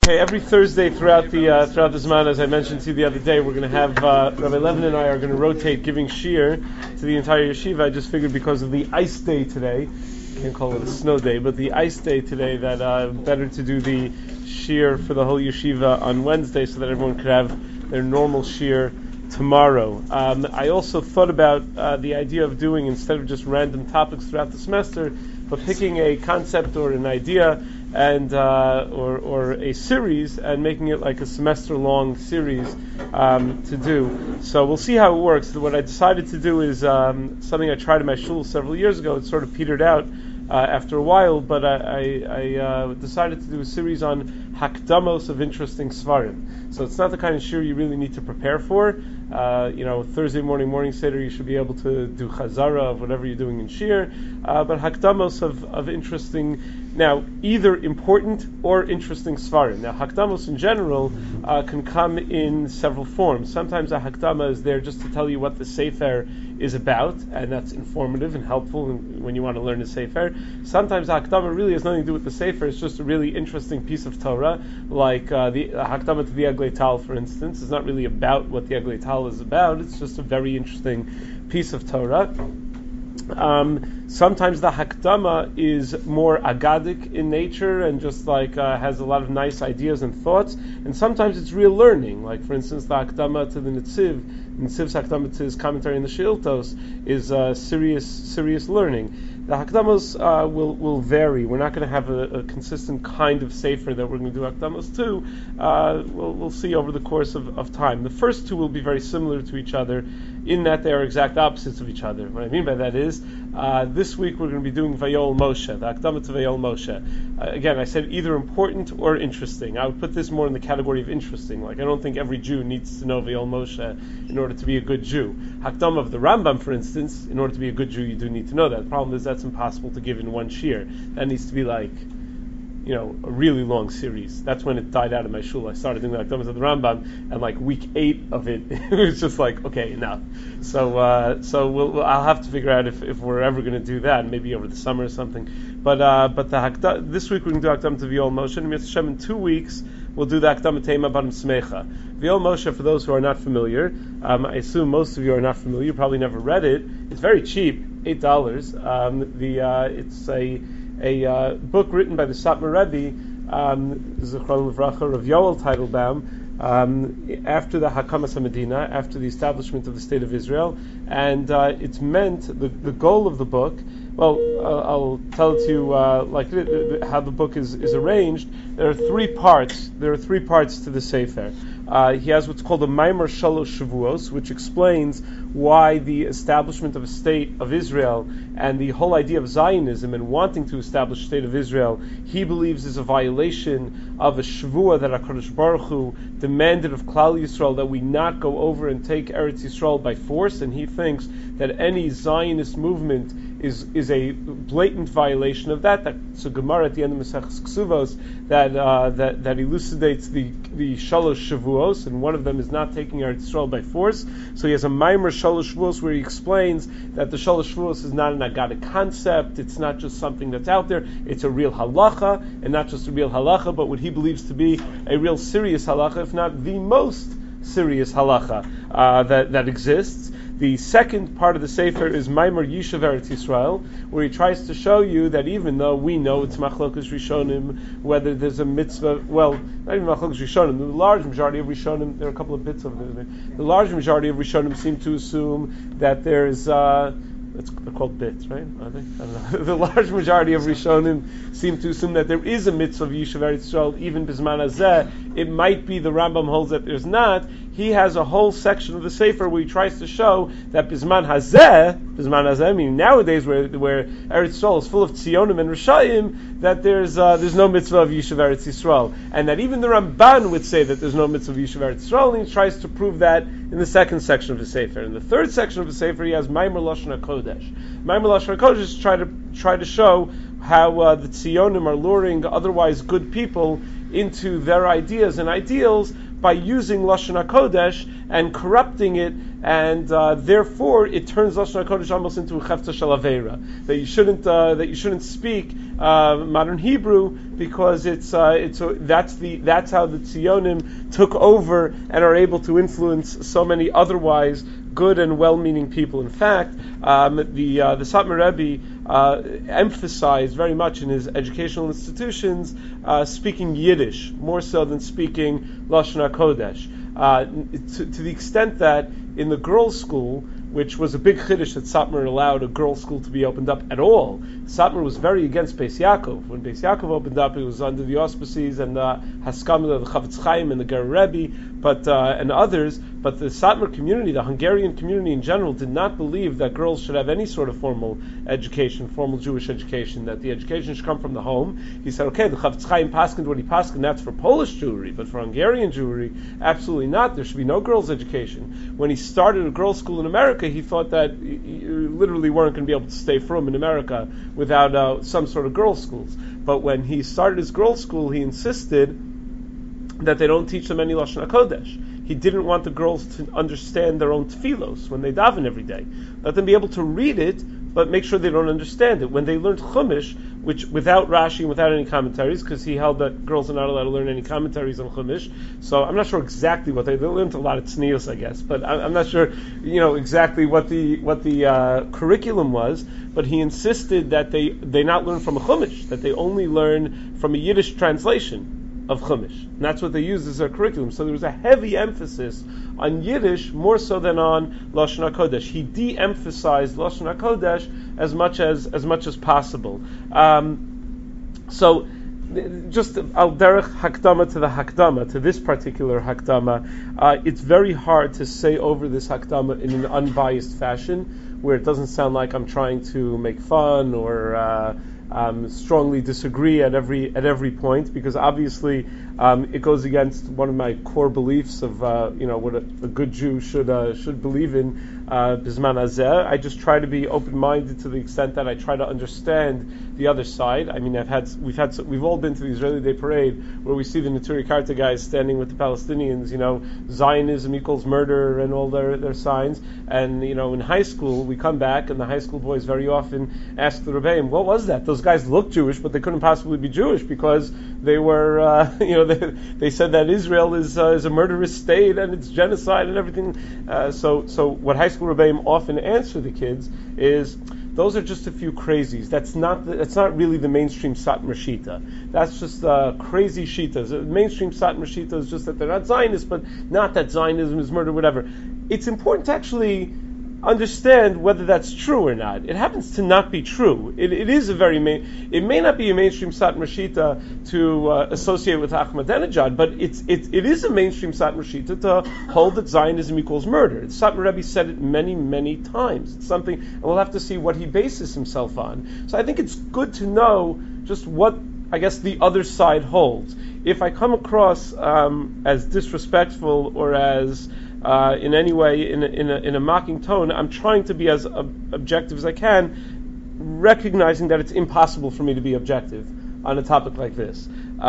Okay, every Thursday throughout the Zman, as I mentioned to you the other day, we're going to have Rabbi Levin and I are going to rotate giving shir to the entire yeshiva. I just figured because of the ice day today, can't call it a snow day, but the ice day today, that better to do the shir for the whole yeshiva on Wednesday so that everyone could have their normal shir tomorrow. I also thought about the idea of doing, instead of just random topics throughout the semester, but picking a concept or an idea and or a series and making it like a semester-long series to do. So we'll see how it works. What I decided to do is something I tried in my shul several years ago. It sort of petered out after a while, but I decided to do a series on hakdamos of interesting svarim. So it's not the kind of shir you really need to prepare for. Thursday morning seder, you should be able to do chazara of whatever you're doing in shir, but hakdamos of interesting, now either important or interesting svarim. Now hakdamos in general can come in several forms. Sometimes a hakdama is there just to tell you what the sefer is about, and that's informative and helpful when you want to learn the sefer. Sometimes a hakdama really has nothing to do with the sefer. It's just a really interesting piece of Torah, like the hakdama to the Eglei Tal, for instance. It's not really about what the Eglei Tal is about. It's just a very interesting piece of Torah. Sometimes the hakdama is more agadic in nature and just like has a lot of nice ideas and thoughts, and sometimes it's real learning. Like for instance, the hakdama to the Nitziv's hakdama to his commentary in the Sheiltos is serious learning. The hakdamos will vary. We're not going to have a consistent kind of sefer that we're going to do hakdamos to. We'll see over the course of time. The first two will be very similar to each other in that they are exact opposites of each other. What I mean by that is, this week we're going to be doing Vayol Moshe, the hakdama to Vayol Moshe. Again, I said either important or interesting. I would put this more in the category of interesting. Like, I don't think every Jew needs to know Vayol Moshe in order to be a good Jew. Hakdama of the Rambam, for instance, in order to be a good Jew, you do need to know that. The problem is that's impossible to give in one shir. That needs to be like, a really long series. That's when it died out of my shul. I started doing the Hakdamas of the Rambam, and like week 8 of it, it was just like, okay, enough. So I'll have to figure out if we're ever going to do that, maybe over the summer or something. But this week we're going to do Hakdama to V'yol Moshe, and Hashem, in 2 weeks we'll do the Hakdama Tema Barim Smecha. V'yol Moshe, for those who are not familiar, I assume most of you are not familiar. You probably never read it. It's very cheap, $8. It's a book written by the Satmar Rebbe, Zichron Livracha, Rav Yoel Teitelbaum, after the Hakamas HaMedina, after the establishment of the State of Israel, and it's meant, the goal of the book, I'll tell it to you how the book is arranged. There are three parts to the Sefer. He has what's called a Maimar Shalosh Shavuos, which explains why the establishment of a state of Israel and the whole idea of Zionism and wanting to establish a state of Israel, he believes is a violation of a Shavua that HaKadosh Baruch Hu demanded of Klal Yisrael, that we not go over and take Eretz Yisrael by force, and he thinks that any Zionist movement is a blatant violation of that. That's a Gemara at the end of Maseches Ksuvos that elucidates the Shalosh Shavuos, and one of them is not taking Eretz Yisrael by force. So he has a Maimer Shalosh Shavuos where he explains that the Shalosh Shavuos is not an agadic concept. It's not just something that's out there. It's a real halacha, and not just a real halacha, but what he believes to be a real serious halacha, if not the most serious halacha that exists. The second part of the Sefer is Maimar Yishuv Eretz Yisrael, where he tries to show you that even though we know it's Machlokas Rishonim, whether there's a mitzvah, not even Machlokas Rishonim, the large majority of Rishonim, there are a couple of bits over there, the large majority of Rishonim seem to assume that there's they're called bits, right? Are they? I don't know. The large majority of Rishonim seem to assume that there is a mitzvah of Yishuv Eretz Yisrael, even Bizman Hazeh. It might be the Rambam holds that there's not. He has a whole section of the Sefer where he tries to show that Bizman Hazeh, meaning nowadays where Eretz Yisrael is full of Tzionim and Rishayim, that there's no mitzvah of Yishuv Eretz Yisrael, and that even the Ramban would say that there's no mitzvah of Yishuv Eretz Yisrael, and he tries to prove that in the second section of the Sefer. In the third section of the Sefer, he has Maimar Lashon HaKodesh. Maimar Lashon HaKodesh try to show how the Tzionim are luring otherwise good people into their ideas and ideals by using Lashon HaKodesh and corrupting it, and therefore it turns Lashon HaKodesh almost into a chefta shel aveira, that you shouldn't speak modern Hebrew, because that's how the Tzionim took over and are able to influence so many otherwise good and well-meaning people. In fact, the Satmar Rebbe emphasized very much in his educational institutions speaking Yiddish more so than speaking Lashon HaKodesh, to the extent that in the girls' school, which was a big chiddush that Satmar allowed a girls' school to be opened up at all. Satmar was very against Beis Yaakov. When Beis Yaakov opened up, it was under the auspices and the Haskam of the Chavetz Chaim and the Ger Rebbe, and others. But the Satmar community, the Hungarian community in general, did not believe that girls should have any sort of formal education, formal Jewish education, that the education should come from the home. He said, okay, the Chavetz Chaim paskined what he paskined, that's for Polish Jewry, but for Hungarian Jewry, absolutely not. There should be no girls' education. When he started a girls' school in America, he thought that you literally weren't going to be able to stay from in America without some sort of girls' schools. But when he started his girls' school, he insisted that they don't teach them any Lashon HaKodesh. He didn't want the girls to understand their own tefillos when they daven every day. Let them be able to read it, but make sure they don't understand it. When they learned Chumash, which without Rashi and without any commentaries, because he held that girls are not allowed to learn any commentaries on Chumash. So I'm not sure exactly what they learned. A lot of tznius, I guess, but I'm not sure, exactly what the curriculum was. But he insisted that they not learn from a Chumash, that they only learn from a Yiddish translation of Chumash. And that's what they used as their curriculum. So there was a heavy emphasis on Yiddish more so than on Lashon HaKodesh. He de-emphasized Lashon HaKodesh as much as possible. So just al derech hakdama to the hakdama, to this particular hakdama, it's very hard to say over this hakdama in an unbiased fashion, where it doesn't sound like I'm trying to make fun or strongly disagree at every point, because obviously it goes against one of my core beliefs of what a good Jew should believe in. Bizman hazeh, I just try to be open-minded to the extent that I try to understand the other side. I mean, we've all been to the Israeli Day Parade, where we see the Neturei Karta guys standing with the Palestinians. Zionism equals murder and all their signs. And in high school we come back, and the high school boys very often ask the Rebbeim, what was that? Those guys looked Jewish, but they couldn't possibly be Jewish because they were, they said that Israel is a murderous state and it's genocide and everything. So what high school Rebbeim often answer the kids is, those are just a few crazies. That's not really the mainstream Satmar Shita. That's just crazy Shitas. The mainstream Satmar Shita is just that they're not Zionists, but not that Zionism is murder, whatever. It's important to actually understand whether that's true or not. It happens to not be true. It may not be a mainstream Satmar Shita to associate with Ahmadinejad, but it is a mainstream Satmar Shita to hold that Zionism equals murder. Satmar Rebbe said it many, many times. It's something, and we'll have to see what he bases himself on. So I think it's good to know just what, I guess, the other side holds. If I come across as disrespectful or as in any way in a mocking tone, I'm trying to be as objective as I can, recognizing that it's impossible for me to be objective on a topic like this.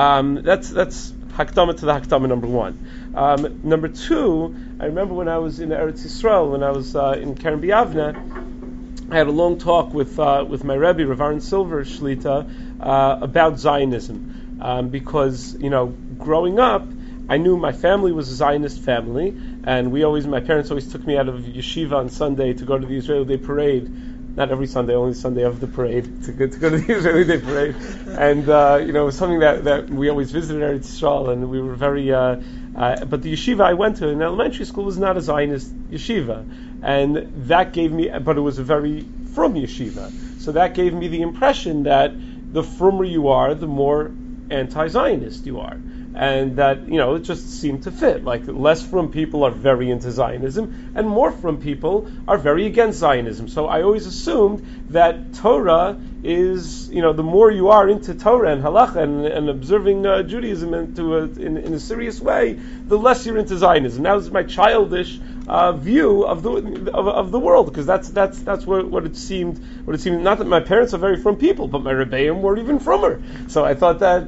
That's hakdama to the hakdama number one. Number two, I remember when I was in Eretz Yisrael, when I was in Keren B'Yavneh, I had a long talk with my Rebbe, Rav Aaron Silver Shlita, about Zionism, because growing up, I knew my family was a Zionist family, and my parents always took me out of yeshiva on Sunday to go to the Israeli Day Parade. Not every Sunday, only the Sunday of the parade, to go to the Israeli Day Parade. And, it was something that we always visited Eretz Yisrael, and we were very, but the yeshiva I went to in elementary school was not a Zionist yeshiva. And that gave me, but it was a very frum yeshiva. So that gave me the impression that the frummer you are, the more anti-Zionist you are. And that, it just seemed to fit. Like, less frum people are very into Zionism, and more frum people are very against Zionism. So I always assumed that Torah is, the more you are into Torah and Halacha and observing Judaism in a serious way, the less you're into Zionism. Now, this is my childish view of the world, because that's what it seemed. Not that my parents are very frum people, but my rebbeim were even frummer. So I thought that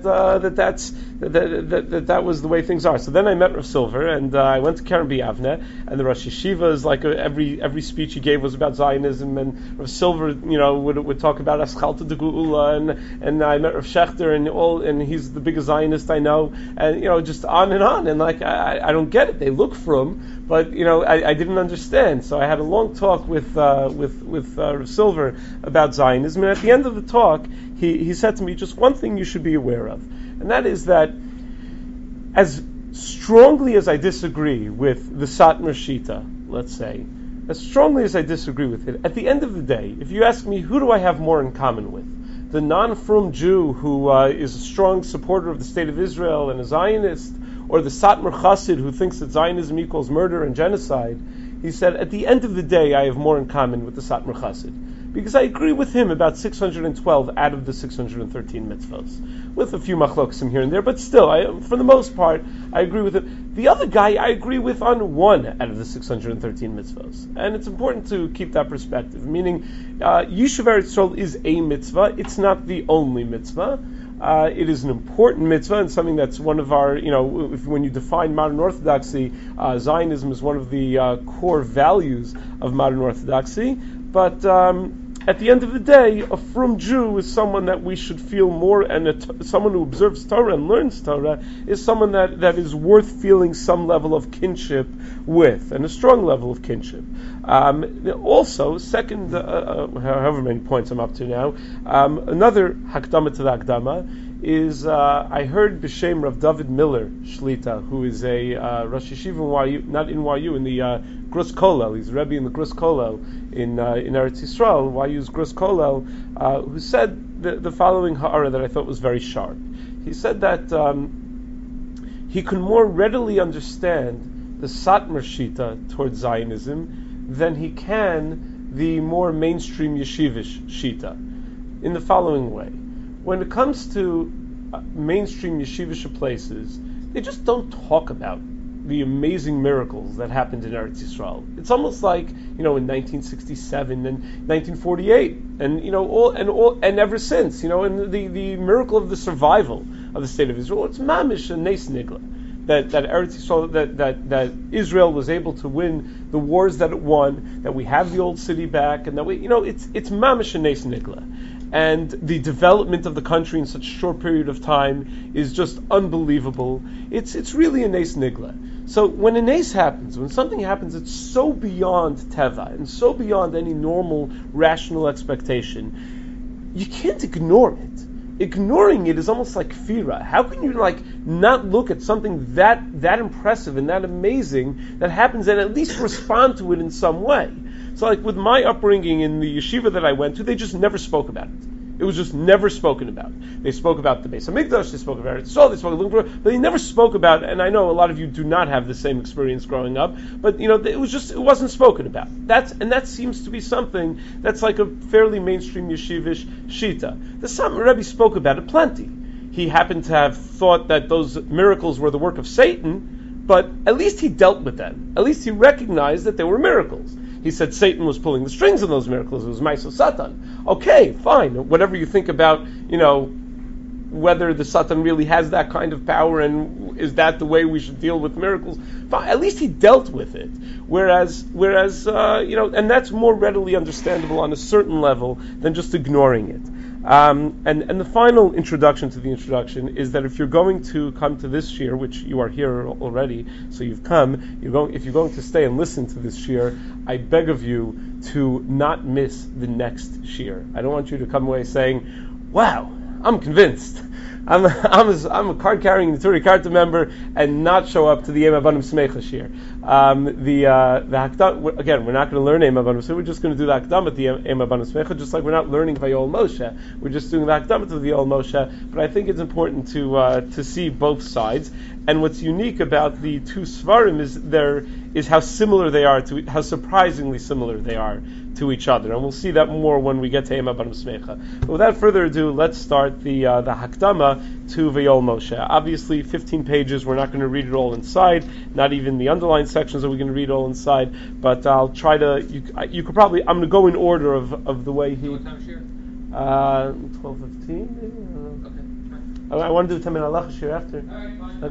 was the way things are. So then I met Rav Silver, and I went to Keren B'Yavneh, and the Rosh Yeshiva is like every speech he gave was about Zionism, and Rav Silver, would talk about Aschalta de Geula, and I met Rav Shechter, and he's the biggest Zionist I know, and just on, and like I don't get it. They look frum, but I didn't understand. So I had a long talk with Rav Silver about Zionism, and at the end of the talk, he said to me, just one thing you should be aware of, and that is that as strongly as I disagree with the Satmar Shita, let's say, as strongly as I disagree with it, at the end of the day, if you ask me who do I have more in common with, the non-frum Jew who is a strong supporter of the State of Israel and a Zionist, or the Satmar Chassid who thinks that Zionism equals murder and genocide, he said, at the end of the day, I have more in common with the Satmar Chassid. Because I agree with him about 612 out of the 613 mitzvahs, with a few machlokim here and there, but still, for the most part, I agree with him. The other guy I agree with on 1 out of the 613 mitzvahs, and it's important to keep that perspective. Meaning, Yishuv Eretz Yisrael is a mitzvah; it's not the only mitzvah. It is an important mitzvah and something that's one of our, when you define modern Orthodoxy, Zionism is one of the core values of modern Orthodoxy. But at the end of the day, a frum Jew is someone that we should feel more, and someone who observes Torah and learns Torah is someone that is worth feeling some level of kinship with, and a strong level of kinship. Also, second, however many points I'm up to now, another hakdama to the hakdama is I heard b'shem Rav David Miller Shlita, who is a Rosh Yeshiva in YU, not in YU, in the Grus Kollel. He's a Rebbe in the Grus Kollel in Eretz Yisrael, YU's Grus Kollel, who said the following ha'ara that I thought was very sharp. He said that he could more readily understand the Satmar Shita towards Zionism than he can the more mainstream yeshivish Shita, in the following way. When it comes to mainstream yeshivish places, they just don't talk about the amazing miracles that happened in Eretz Yisrael. It's almost like, in 1967 and 1948, and ever since, and the miracle of the survival of the State of Israel. It's mamish and nes nigla. That Eretz Yisrael, that Israel was able to win the wars that it won, that we have the old city back, and that we, it's mamish and nes nigla. And the development of the country in such a short period of time is just unbelievable. It's really a nes nigla. So when a nes happens, when something happens, it's so beyond teva and so beyond any normal rational expectation, you can't ignore it. Ignoring it is almost like kfira. How can you not look at something that impressive and that amazing that happens and at least respond to it in some way? So with my upbringing in the yeshiva that I went to, they just never spoke about it. It was just never spoken about. They spoke about the Beis Hamikdash, they spoke about Eretz Yisrael, they spoke about, but they never spoke about, and I know a lot of you do not have the same experience growing up, but it wasn't spoken about. That seems to be something that's like a fairly mainstream yeshivish shita. The Satmar Rebbe spoke about it plenty. He happened to have thought that those miracles were the work of Satan, but at least he dealt with them. At least he recognized that they were miracles. He said Satan was pulling the strings of those miracles. It was Ma'aseh Satan. Okay, fine. Whatever you think about, whether the Satan really has that kind of power and is that the way we should deal with miracles, fine. At least he dealt with it. Whereas, and that's more readily understandable on a certain level than just ignoring it. And the final introduction to the introduction is that if you're going to come to this shir, which you are here already, so you've come, if you're going to stay and listen to this shir, I beg of you to not miss the next shir. I don't want you to come away saying, wow, I'm convinced. I'm a card carrying Neturei Karta member and not show up to the Yom Abanim Smecha Shir. The Hakdam, again, we're not going to learn Yom Abanim Smecha. We're just going to do the Hakdam at the Yom Abanim Smecha, just like we're not learning Vayol Moshe. We're just doing the Hakdam to the Vayol Moshe. But I think it's important to see both sides. And what's unique about the two Svarim is how similar they are how surprisingly similar they are to each other, and we'll see that more when we get to Yom Abanim Smecha. But without further ado, let's start the Hakdama to Vayol Moshe. Obviously, 15 pages. We're not going to read it all inside. Not even the underlined sections are we going to read all inside. But I'll try to. You could probably. I'm going to go in order of the way he. What time is here? 12:15. Okay. I want to do 10 minute halacha shir after. All right, fine.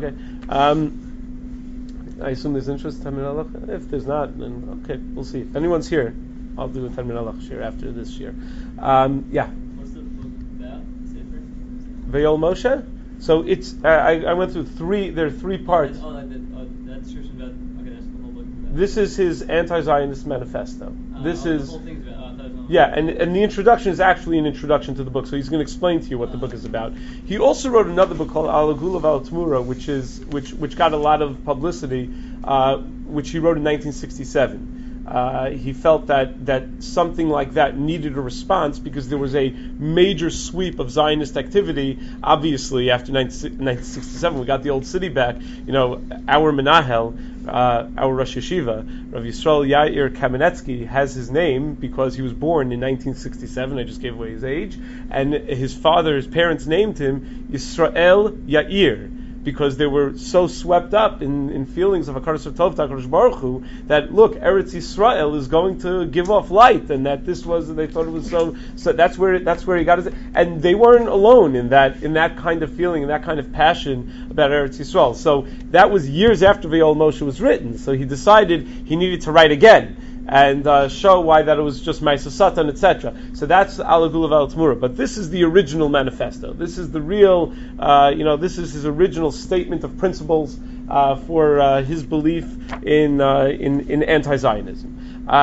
Okay. I assume there's interest in 10 minute halacha. If there's not, then okay, we'll see. If anyone's here, I'll do a 10 minute halacha shir after this year. Yeah. What's the book about? Vayol Moshe. So it's I went through three. There are three parts. That's just about. Okay, that's the whole book. This is his anti-Zionist manifesto. This is. The whole thing's about. Yeah, and the introduction is actually an introduction to the book, so he's going to explain to you what the book is about. He also wrote another book called Al Agula V'Al Tmura, which got a lot of publicity, which he wrote in 1967. He felt that something like that needed a response because there was a major sweep of Zionist activity. Obviously, after 1967, we got the old city back. Our Menahel, our Rosh Yeshiva, Rav Yisrael Yair Kamenetsky, has his name because he was born in 1967. I just gave away his age. And his parents named him Yisrael Yair, because they were so swept up in feelings of Hakadosh Tov HaKadosh Baruch Hu that look, Eretz Yisrael is going to give off light, and that they thought it was so that's where he got it. And they weren't alone in that kind of feeling, in that kind of passion about Eretz Yisrael. So that was years after Vayol Moshe was written. So he decided he needed to write again and show why that it was just Ma'aseh Satan, etc. So that's Al Agula V'Al Tmura. But this is the original manifesto. This is the real, this is his original statement of principles for his belief in anti-Zionism.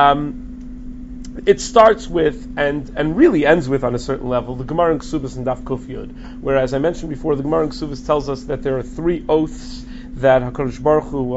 It starts with and really ends with, on a certain level, the Gemara in Ksubas and Daf Kuf Yud, where, as I mentioned before, the Gemara in Ksubas tells us that there are three oaths that HaKadosh Baruch Hu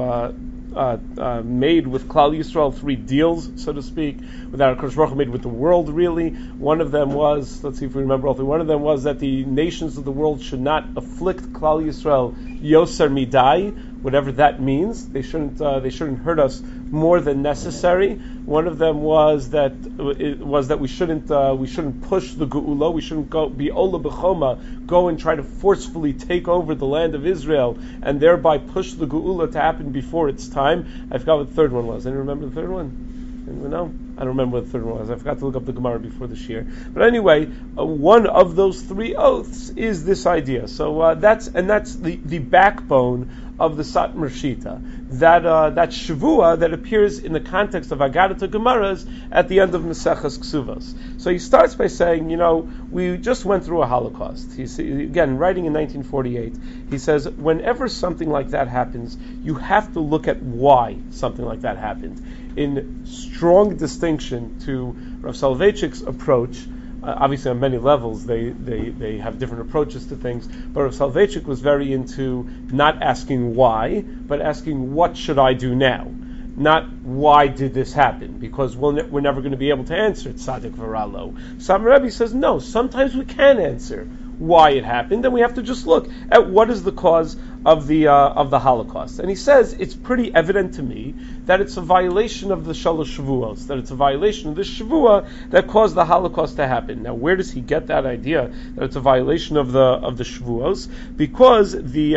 made with Klal Yisrael, three deals, so to speak, that HaKadosh Baruch Hu made with the world, really. One of them was, let's see if we remember all three, one of them was that the nations of the world should not afflict Klal Yisrael Yoser Midai, whatever that means. They shouldn't hurt us more than necessary. One of them was that we shouldn't push the Geula. We shouldn't be Ola B'choma, go and try to forcefully take over the land of Israel and thereby push the Geula to happen before its time. I forgot what the third one was. Anyone remember the third one? Anyone know? I don't remember what the third one was. I forgot to look up the Gemara before this year. But anyway, one of those three oaths is this idea. So that's the backbone of the Satmar Shita. That Shavua that appears in the context of Agadata Gemaras at the end of Maseches Ksuvos. So he starts by saying, we just went through a Holocaust. He's again writing in 1948. He says, whenever something like that happens, you have to look at why something like that happened. In strong distinction to Rav Soloveitchik's approach, obviously on many levels they have different approaches to things, but Rav Soloveitchik was very into not asking why, but asking what should I do now? Not why did this happen, because we're never going to be able to answer Tzaddik Varalo. Satmar Rebbe says no, sometimes we can answer why it happened, and we have to just look at what is the cause of the Holocaust. And he says it's pretty evident to me that it's a violation of the Shalosh Shavuos, that it's a violation of the Shavua that caused the Holocaust to happen. Now, where does he get that idea that it's a violation of the Shavuos? Because the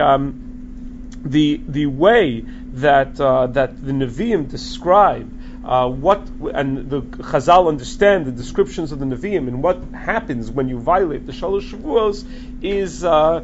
way that the Nevi'im describe what and the Chazal understand the descriptions of the Nevi'im and what happens when you violate the Shalosh Shavuos is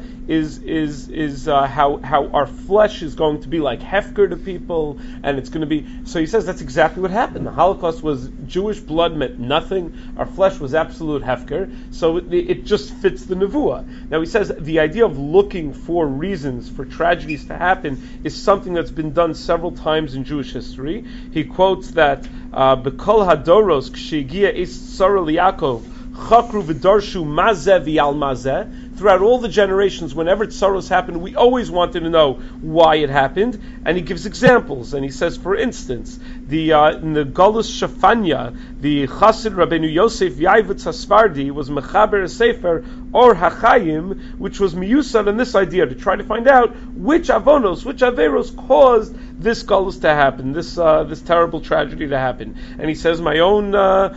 how our flesh is going to be like hefker to people, and it's going to be. So he says that's exactly what happened. The Holocaust was Jewish blood meant nothing. Our flesh was absolute hefker. So it just fits the nevuah. Now he says the idea of looking for reasons for tragedies to happen is something that's been done several times in Jewish history. He quotes that B'kol hadoros kshegia es tzara liyakov chakru v'darshu mazeh v'yal mazeh. throughout all the generations, whenever tsaros happened, we always wanted to know why it happened, and he gives examples, and he says, for instance, in the Galus Shafanya, the Chassid Rabbeinu Yosef Yaivutz HaSfardi was Mechaber Sefer Or HaChayim, which was miyusad on this idea, to try to find out which avonos, which averos caused this galus to happen, this terrible tragedy to happen. And he says, my own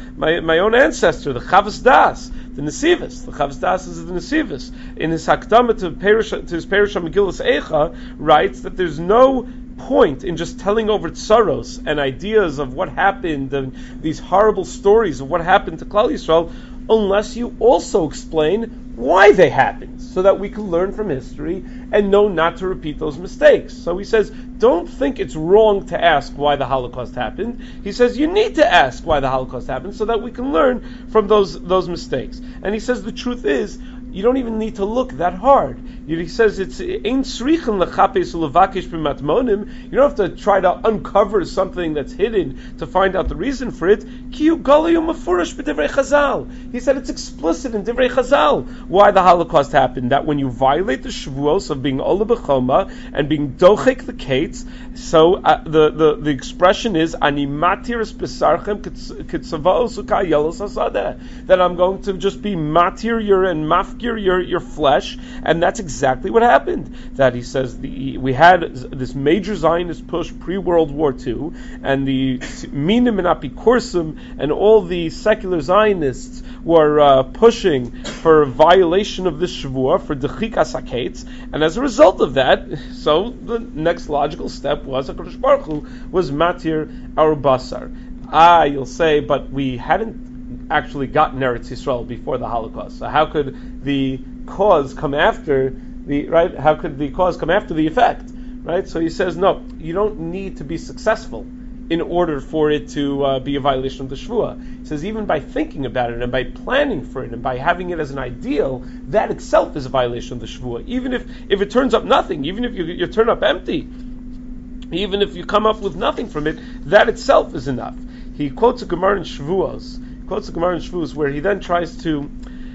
ancestor, the Chavas Das, the Nesivus. The Chavas Das is the Nesivus. In his Hakdama to his Perish Megillas Eicha, writes that there's no point in just telling over tsaros and ideas of what happened and these horrible stories of what happened to Klal Yisrael, unless you also explain why they happened, so that we can learn from history and know not to repeat those mistakes. So he says, don't think it's wrong to ask why the Holocaust happened. He says you need to ask why the Holocaust happened so that we can learn from those mistakes. And he says the truth is, you don't even need to look that hard. He says it's ein srichen lechapes ulevakesh b'matmonim. You don't have to try to uncover something that's hidden to find out the reason for it. Ki hu galayu mafurish b'divrei Chazal. He said it's explicit in Divrei Chazal why the Holocaust happened. That when you violate the Shavuos of being ola b'choma and being dochek the kates, so the expression is ani matiris b'sarchem kitzavaos ukayelos hasadeh. That I'm going to just be matir and mafkir your flesh, and that's exactly what happened. That he says we had this major Zionist push pre-World War II, and the Minim and Apikorsim and all the secular Zionists were pushing for violation of this Shavua, for Dechikas HaKetz, and as a result of that, so the next logical step was HaKadosh Baruch Hu was matir our basar. You'll say, but we hadn't actually gotten Eretz Yisrael before the Holocaust. So how could the cause come after the right? How could the cause come after the effect? Right? So he says, no, you don't need to be successful in order for it to be a violation of the Shvuah. He says even by thinking about it and by planning for it and by having it as an ideal, that itself is a violation of the Shvuah. Even if it turns up nothing, even if you turn up empty, even if you come up with nothing from it, that itself is enough. He quotes a Gemara in Shavuos. Where he then tries to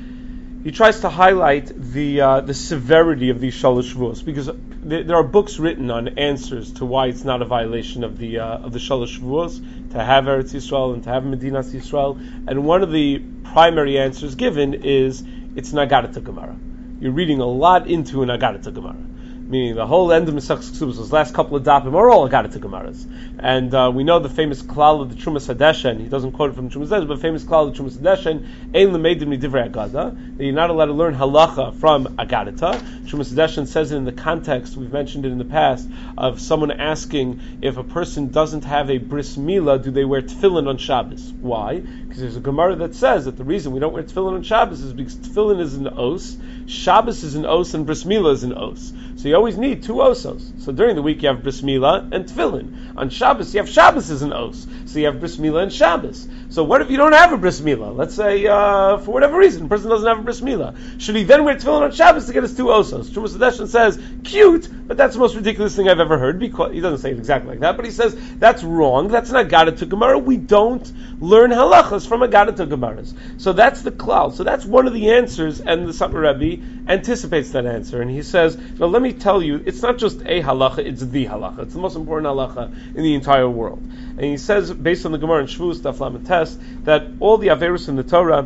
highlight the severity of these Shalosh Shavuos, because there are books written on answers to why it's not a violation of the Shalosh Shavuos to have Eretz Yisrael and to have Medinas Yisrael, and one of the primary answers given is it's an Agadata Gemara. You're reading a lot into an Agadata Gemara. Meaning the whole end of Masechtas Ksubos, those last couple of dapim are all Agadata Gemaras. And we know the famous klal of the Trumas Hadeshen. He doesn't quote it from Trumas Hadeshen, but famous klal of the Trumas Hadeshen, Ein Lemeidim Nidivrei Agada, that you're not allowed to learn halacha from Agadata. Trumas Hadeshen says it in the context, we've mentioned it in the past, of someone asking if a person doesn't have a bris milah, do they wear tefillin on Shabbos? Why? Because there's a Gemara that says that the reason we don't wear tefillin on Shabbos is because tefillin is an os, Shabbos is an os, and bris milah is an os. So you always need two osos. So during the week you have bris milah and tefillin. On Shabbos you have Shabbos as an os. So you have bris milah and Shabbos. So what if you don't have a bris milah? Let's say for whatever reason, the person doesn't have a bris milah. Should he then wear tefillin on Shabbos to get his two osos? Trumas Hadeshen says, cute, but that's the most ridiculous thing I've ever heard. Because he doesn't say it exactly like that, but he says that's wrong. That's an Agadata Gemara. We don't learn halachas from Agadata Gemaras. So that's the klal. So that's one of the answers, and the Satmar Rebbe anticipates that answer, and he says, "No, let me tell you, it's not just a halacha; it's the halacha. It's the most important halacha in the entire world." And he says, based on the Gemara in Shavuos, Daf Lamed Tes, that all the averus in the Torah,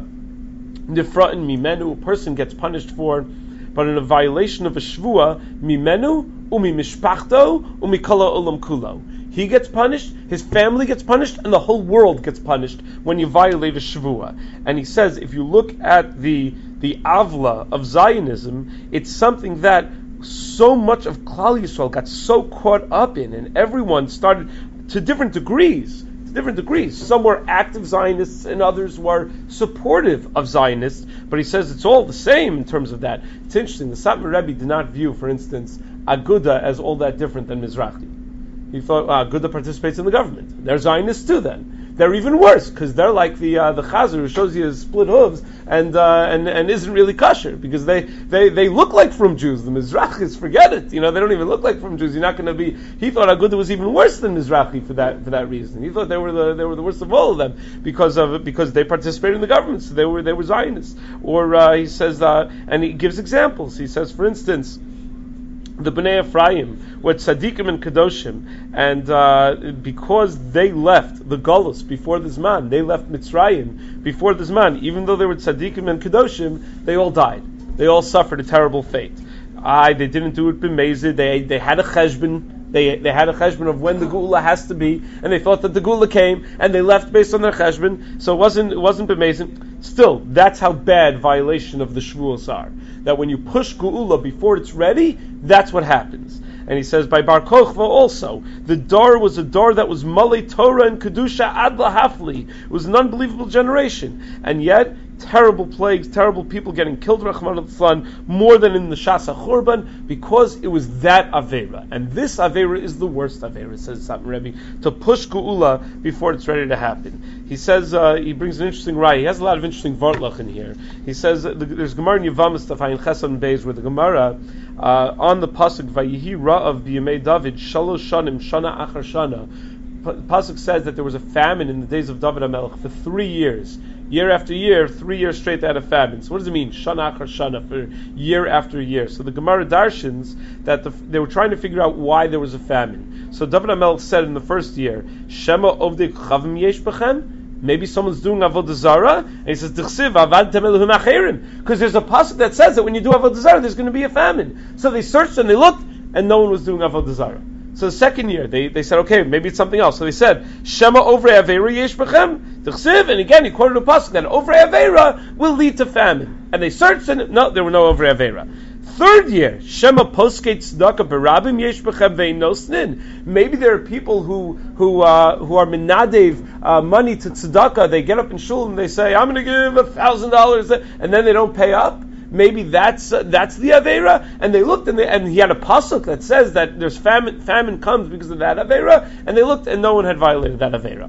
nifratin mimenu, a person gets punished for, but in a violation of a shvua, mimenu umi mishpachto umi kala olam kulo. He gets punished, his family gets punished, and the whole world gets punished when you violate a shvua. And he says, if you look at the avla of Zionism, it's something that so much of Klal Yisrael got so caught up in, and everyone started to different degrees. Some were active Zionists and others were supportive of Zionists, but he says it's all the same in terms of that. It's interesting, the Satmar Rebbe did not view, for instance, Aguda as all that different than Mizrahi. He thought, Aguda participates in the government. They're Zionists too then. they're even worse because they're like the chazer who shows you his split hooves and isn't really kosher because they look like from Jews. The Mizrachis, forget it. They don't even look like from Jews. You're not going to be. He thought Aguda was even worse than Mizrachi for that reason. He thought they were the worst of all of them because they participated in the government. So they were Zionists. Or he says, and he gives examples. He says, for instance, the Bnei Ephraim were tzaddikim and kadoshim, and because they left the Golus before the Zman, they left Mitzrayim before the Zman, even though they were tzaddikim and kadoshim, they all died. They all suffered a terrible fate. They didn't do it b'mezid. They had a cheshbon. They had a cheshbon of when the Geula has to be, and they thought that the Geula came, and they left based on their cheshbon. So it wasn't b'mezid. Still, that's how bad violation of the Shvuos are. That when you push Geula before it's ready, that's what happens. And he says by Bar Kochva also, the Dor was a Dor that was Malei Torah and Kedusha Ad Lahafli. It was an unbelievable generation. And yet, terrible plagues, terrible people getting killed, Rahman al-Thlan, more than in the Shasa Churban, because it was that Aveira. And this Aveira is the worst Aveira, says Satmar Rebbe, to push Geula before it's ready to happen. He says, he brings an interesting raya. He has a lot of interesting Vartlach in here. He says, there's Gemara in Yevamos Tafayin Chesan Beis, where the Gemara, on the Pasuk, Vayihi Ra'av B'Yemei David, Shalosh Shanim, Shana Achar Shana, Pasuk says that there was a famine in the days of David HaMelech for 3 years. Year after year, 3 years straight they had a famine. So what does it mean? Shana achar shana, for year after year. So the Gemara darshans that they were trying to figure out why there was a famine. So David HaMelech said in the first year, Shema ovdei chavim yesh bechem? Maybe someone's doing avodah zarah, and he says, "D'chsiv avadtem Elohim acherim," because there's a pasuk that says that when you do avodah zarah, there's going to be a famine. So they searched and they looked, and no one was doing avodah zarah. So the second year, they said, okay, maybe it's something else. So they said, Shema Ovrei Aveira Yesh Bechem, T'chsiv, and again, he quoted a pasuk that Ovrei Aveira will lead to famine. And they searched, and no, there were no Ovrei Aveira. Third year, Shema Posket Tzedakah Barabim Yesh Bechem Ve'in Nosnin. Maybe there are people who are minadev money to tzedakah. They get up in shul and they say, I'm going to give $1,000, and then they don't pay up. Maybe that's the Aveira, and they looked and he had a pasuk that says that there's famine comes because of that Aveira, and they looked and no one had violated that Aveira,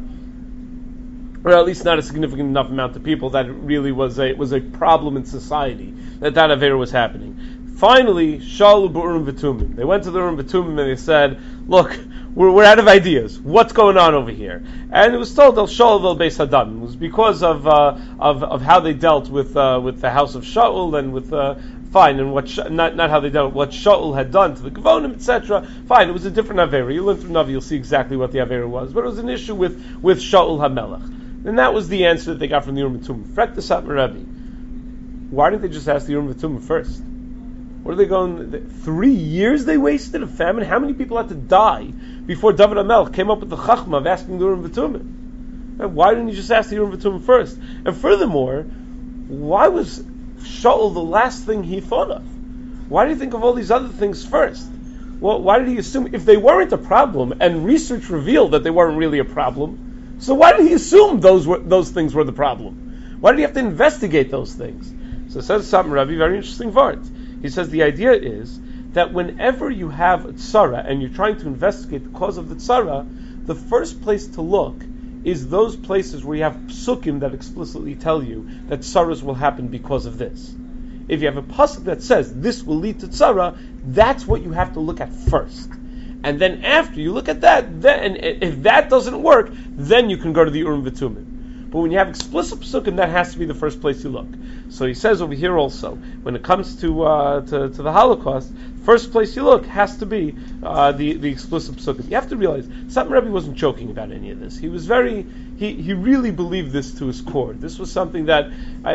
or at least not a significant enough amount of people that it really was a problem in society that Aveira was happening. Finally, Shalu b'Urim v'Tumim. They went to the Urim v'Tumim and they said, look, we're out of ideas. What's going on over here? And it was told El Shaul vel Beis Hadam. It was because of how they dealt with the house of Shaul and with fine, and not how they dealt, what Shaul had done to the Gevonim, etc. Fine, it was a different Avera. You learn through Navi, you'll see exactly what the Avera was, but it was an issue with Shaul HaMelech. And that was the answer that they got from the Urim v'Tumim. Frek the Satmar Rebbe. Why didn't they just ask the Urim v'Tumim first? What are they going? 3 years they wasted of famine. How many people had to die before David HaMelech came up with the chachma of asking the Urim v'Tumim? Why didn't you just ask the Urim v'Tumim first? And furthermore, why was Shaul the last thing he thought of? Why did he think of all these other things first? Well, why did he assume if they weren't a problem and research revealed that they weren't really a problem? So why did he assume those things were the problem? Why did he have to investigate those things? So says Satmar Rebbe, very interesting vart. He says the idea is that whenever you have a tzara and you're trying to investigate the cause of the tzara, the first place to look is those places where you have psukim that explicitly tell you that tzaras will happen because of this. If you have a pasuk that says this will lead to tzara, that's what you have to look at first. And then after you look at that, then if that doesn't work, then you can go to the Urim v'Tumim. But when you have explicit psukim, that has to be the first place you look. So he says over here also, when it comes to the Holocaust, first place you look has to be the explicit psukim. You have to realize, Satmar Rebbe wasn't joking about any of this. He was he really believed this to his core. This was something that,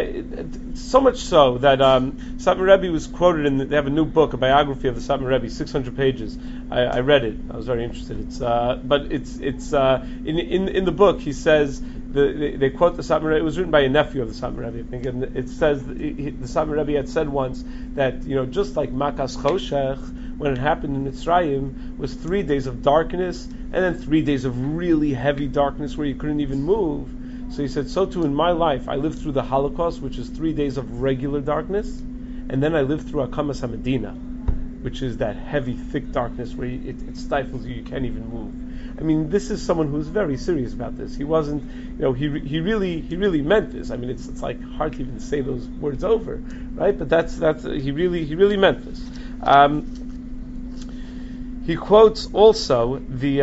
so much so that Satmar Rebbe was quoted they have a new book, a biography of the Satmar Rebbe, 600 pages. I read it. I was very interested. It's in the book he says. They quote the Satmar Rebbe. It was written by a nephew of the Satmar Rebbe, I think, and it says the Satmar Rebbe had said once that just like Makas Choshech, when it happened in Mitzrayim, was 3 days of darkness and then 3 days of really heavy darkness where you couldn't even move. So he said, so too in my life, I lived through the Holocaust, which is 3 days of regular darkness, and then I lived through Akamas HaMedina. which is that heavy, thick darkness where it stifles you. You can't even move. I mean, this is someone who's very serious about this. He wasn't, he really meant this. I mean, it's like hard to even say those words over, right? But that's he really meant this. He quotes also the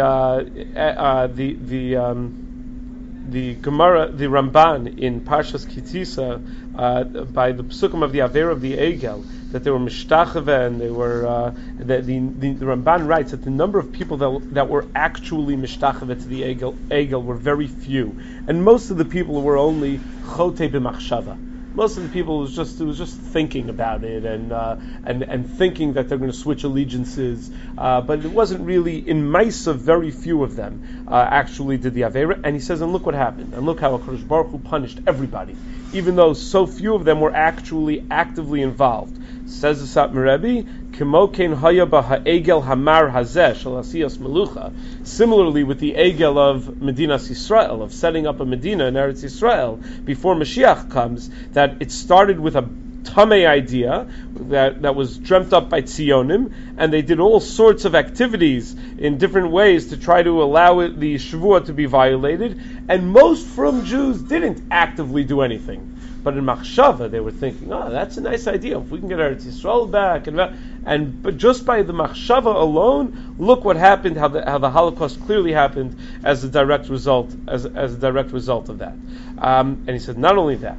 Gemara, the Ramban in Parshas Kitisa, by the Pesukim of the Aver of the Egel, that they were mishtachave, and they were the Ramban writes that the number of people that were actually mishtachave to the Egel were very few, and most of the people were only chote b'machshava. Most of the people was just thinking about it and thinking that they're going to switch allegiances, but it wasn't really in Maisa. Very few of them actually did the Avera. And he says, and look what happened, and look how HaKadosh Baruch Hu punished everybody, even though so few of them were actually actively involved. Says the Satmar Rebbe, Kimokein haya b'ha'egel hamar hazeh shel asiyas melucha. Similarly, with the egel of Medinas Yisrael, of setting up a Medina in Eretz Yisrael before Mashiach comes, that it started with a Tamei idea that was dreamt up by Tzionim, and they did all sorts of activities in different ways to try to allow the Shavua to be violated, and most from Jews didn't actively do anything. But in Machshava, they were thinking, that's a nice idea. If we can get Eretz Yisrael back, but just by the Machshava alone, look what happened. How the Holocaust clearly happened as a direct result of that. And he said, not only that.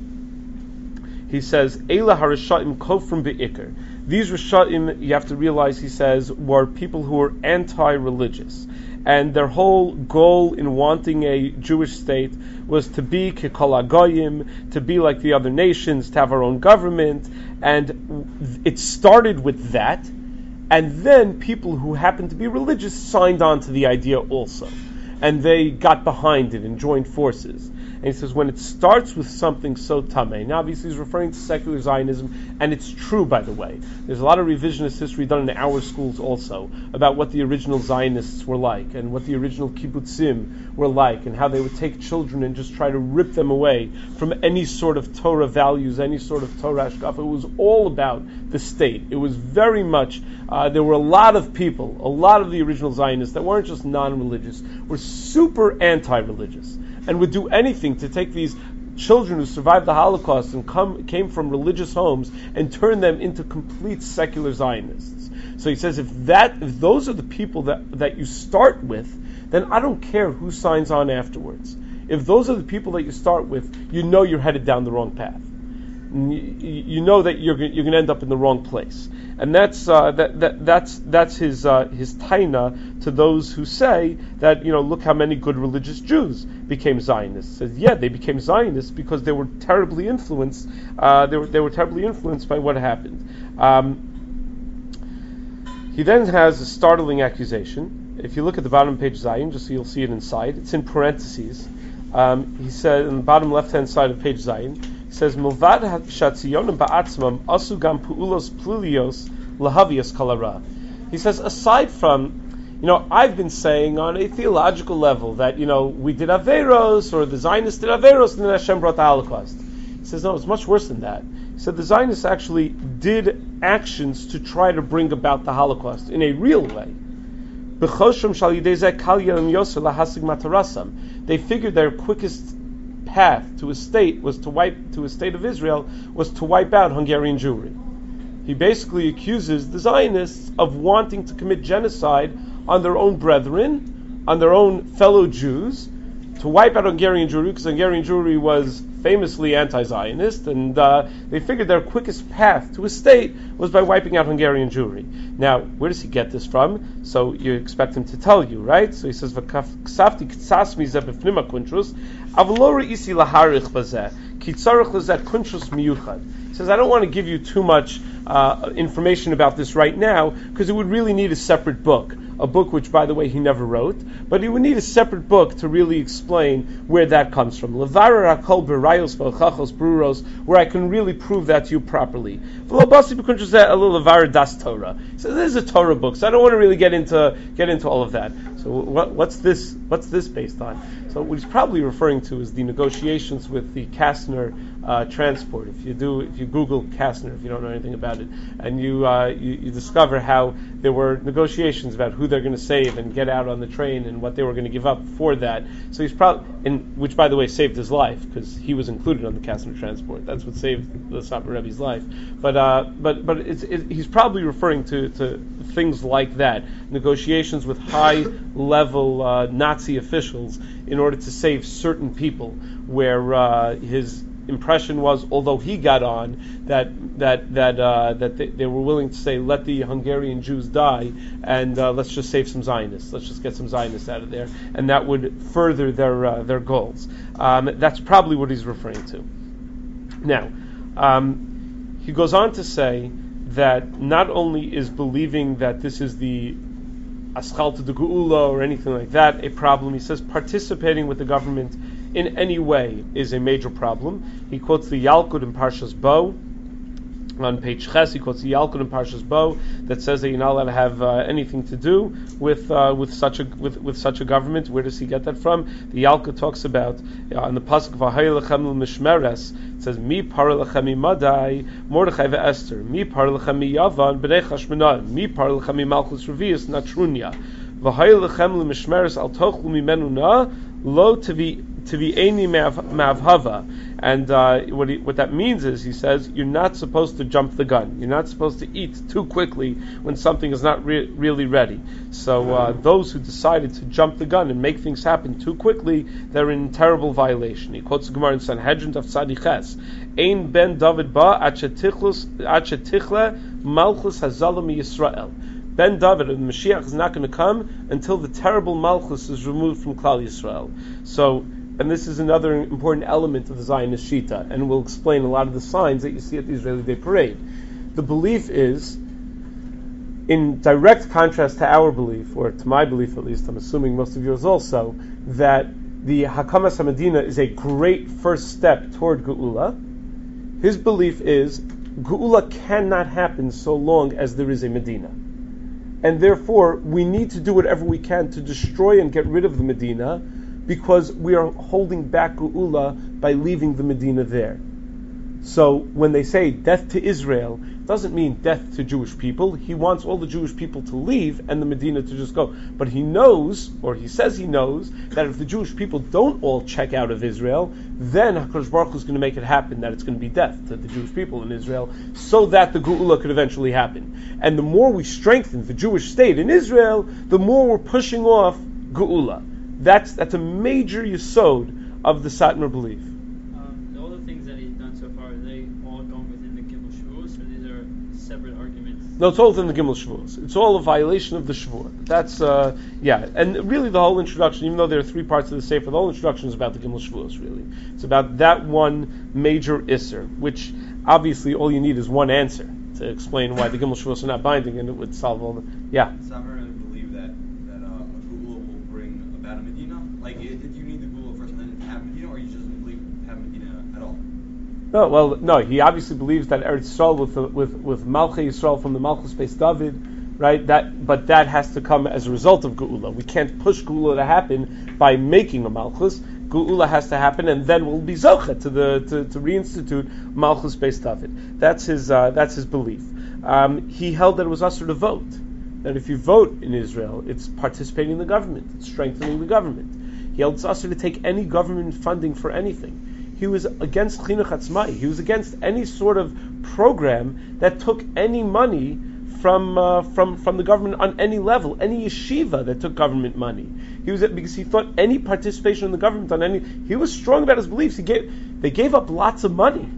He says, Eila harisha'im kofrim be'ikr. These Risha'im, you have to realize, he says, were people who were anti-religious. And their whole goal in wanting a Jewish state was to be kikol hagoyim, to be like the other nations, to have our own government. And it started with that. And then people who happened to be religious signed on to the idea also. And they got behind it and joined forces. And he says, when it starts with something so tamei, now obviously he's referring to secular Zionism, and it's true, by the way. There's a lot of revisionist history done in our schools also, about what the original Zionists were like, and what the original kibbutzim were like, and how they would take children and just try to rip them away from any sort of Torah values, any sort of Torah hashkafa. It was all about the state. It was very much, there were a lot of people, a lot of the original Zionists that weren't just non-religious, were super anti-religious, and would do anything to take these children who survived the Holocaust and came from religious homes and turn them into complete secular Zionists. So he says, if those are the people that you start with, then I don't care who signs on afterwards. If those are the people that you start with, you know you're headed down the wrong path. You know that you're going to end up in the wrong place, and that's his taina to those who say that look how many good religious Jews became Zionists. Says they became Zionists because they were terribly influenced. They were terribly influenced by what happened. He then has a startling accusation. If you look at the bottom page Zion, just so you'll see it inside, it's in parentheses. He said in the bottom left-hand side of page Zion. Says Milvad Shatziyonim Ba'atzmam Asu Gam Pu'ulos Plulios Lahavias Kalara. He says, aside from, I've been saying on a theological level that, we did Averos, or the Zionists did Averos, and then Hashem brought the Holocaust. He says, no, it's much worse than that. He said the Zionists actually did actions to try to bring about the Holocaust in a real way. They figured their quickest path to a state of Israel was to wipe out Hungarian Jewry. He basically accuses the Zionists of wanting to commit genocide on their own brethren, on their own fellow Jews, to wipe out Hungarian Jewry, because Hungarian Jewry was famously anti-Zionist, and they figured their quickest path to a state was by wiping out Hungarian Jewry. Now, where does he get this from? So you expect him to tell you, right? So he says, "V'ksafti ktsas mizeh b'fnima kuntrus, avlo re'isi laharich bazeh, ki tzarich lezeh kuntrus miyuchad." He says, I don't want to give you too much information about this right now, because it would really need a separate book. A book which, by the way, he never wrote, but he would need a separate book to really explain where that comes from. Levarer hakol b'rayos v'chachos bruros, where I can really prove that to you properly. V'lo basi b'kuntrus levarer das Torah. So this is a Torah book, so I don't want to really get into all of that. So what's this based on? So what he's probably referring to is the negotiations with the Kastner transport. If you Google Kastner, if you don't know anything about it, and you discover how there were negotiations about who they're going to save and get out on the train and what they were going to give up for that. So he's probably, which by the way saved his life because he was included on the Kastner transport. That's what saved the Satmar Rebbe's life. But he's probably referring to things like that, negotiations with high level Nazi officials in order to save certain people, where his impression was, although he got on, that they were willing to say, let the Hungarian Jews die, and let's just save some Zionists. Let's just get some Zionists out of there, and that would further their goals. That's probably what he's referring to. Now, he goes on to say that not only is believing that this is the Aschalta de Geula or anything like that a problem, he says participating with the government in any way is a major problem. He quotes the Yalkut in Parshas Bo. On page Ches, he quotes the Yalkut in Parshas Bo that says that you're not allowed to have anything to do with such a government. Where does he get that from? The Yalkut talks about on the pasuk of V'haya lechem l'mishmeres. It says Mi par lechem Madai Mordechai ve'Esther Mi par lechem Yavan b'nei Chashmonaim Mi par lechem Malchus Revius Natrunya V'haya lechem l'mishmeres al tochlu mimenu na lo tevi eni mavhava. And what that means is, he says, you're not supposed to jump the gun. You're not supposed to eat too quickly when something is not really ready. So those who decided to jump the gun and make things happen too quickly, they're in terrible violation. He quotes the Gemara in Sanhedrin of Tzadiches. Ein ben David ba achettichle malchus hazalami Yisrael. Ben David, the Mashiach, is not going to come until the terrible malchus is removed from Klal Yisrael. So, and this is another important element of the Zionist Shita, and we'll explain a lot of the signs that you see at the Israeli Day Parade. The belief is, in direct contrast to our belief, or to my belief at least, I'm assuming most of yours also, that the Hakamas HaMedina is a great first step toward Geula. His belief is, Geula cannot happen so long as there is a Medina. And therefore, we need to do whatever we can to destroy and get rid of the Medina, because we are holding back Geula by leaving the Medina there. So when they say death to Israel, it doesn't mean death to Jewish people. He wants all the Jewish people to leave and the Medina to just go. But he knows, or he says he knows, that if the Jewish people don't all check out of Israel, then HaKadosh Baruch Hu is going to make it happen, that it's going to be death to the Jewish people in Israel, so that the Geula could eventually happen. And the more we strengthen the Jewish state in Israel, the more we're pushing off Geula. That's a major yesod of the Satmar belief. All the things that he's done so far, are they all going within the Gimel Shavuos, or these are separate arguments? No, it's all within the Gimel Shavuos. It's all a violation of the Shavuot. That's, and really the whole introduction, even though there are three parts of the Sefer, the whole introduction is about the Gimel Shavuos, really. It's about that one major Isser, which obviously all you need is one answer to explain why the Gimel Shavuos are not binding, and it would solve all the, Believe that Geula will bring about a Medina? Like, did you need the Geula first and then have Medina, or you just didn't believe have Medina at all? No. He obviously believes that Eretz Yisrael with Malchei Yisrael from the Malchus Beis David, right? But that has to come as a result of Geula. We can't push Geula to happen by making a Malchus. Geula has to happen, and then we'll be zocha to reinstitute Malchus Beis David. That's his belief. He held that it was usher to vote. That if you vote in Israel, it's participating in the government, it's strengthening the government. He held it's usher to take any government funding for anything. He was against Chinuch Atzmai. He was against any sort of program that took any money from the government on any level, any yeshiva that took government money. He was because he thought any participation in the government on any. He was strong about his beliefs. They gave up lots of money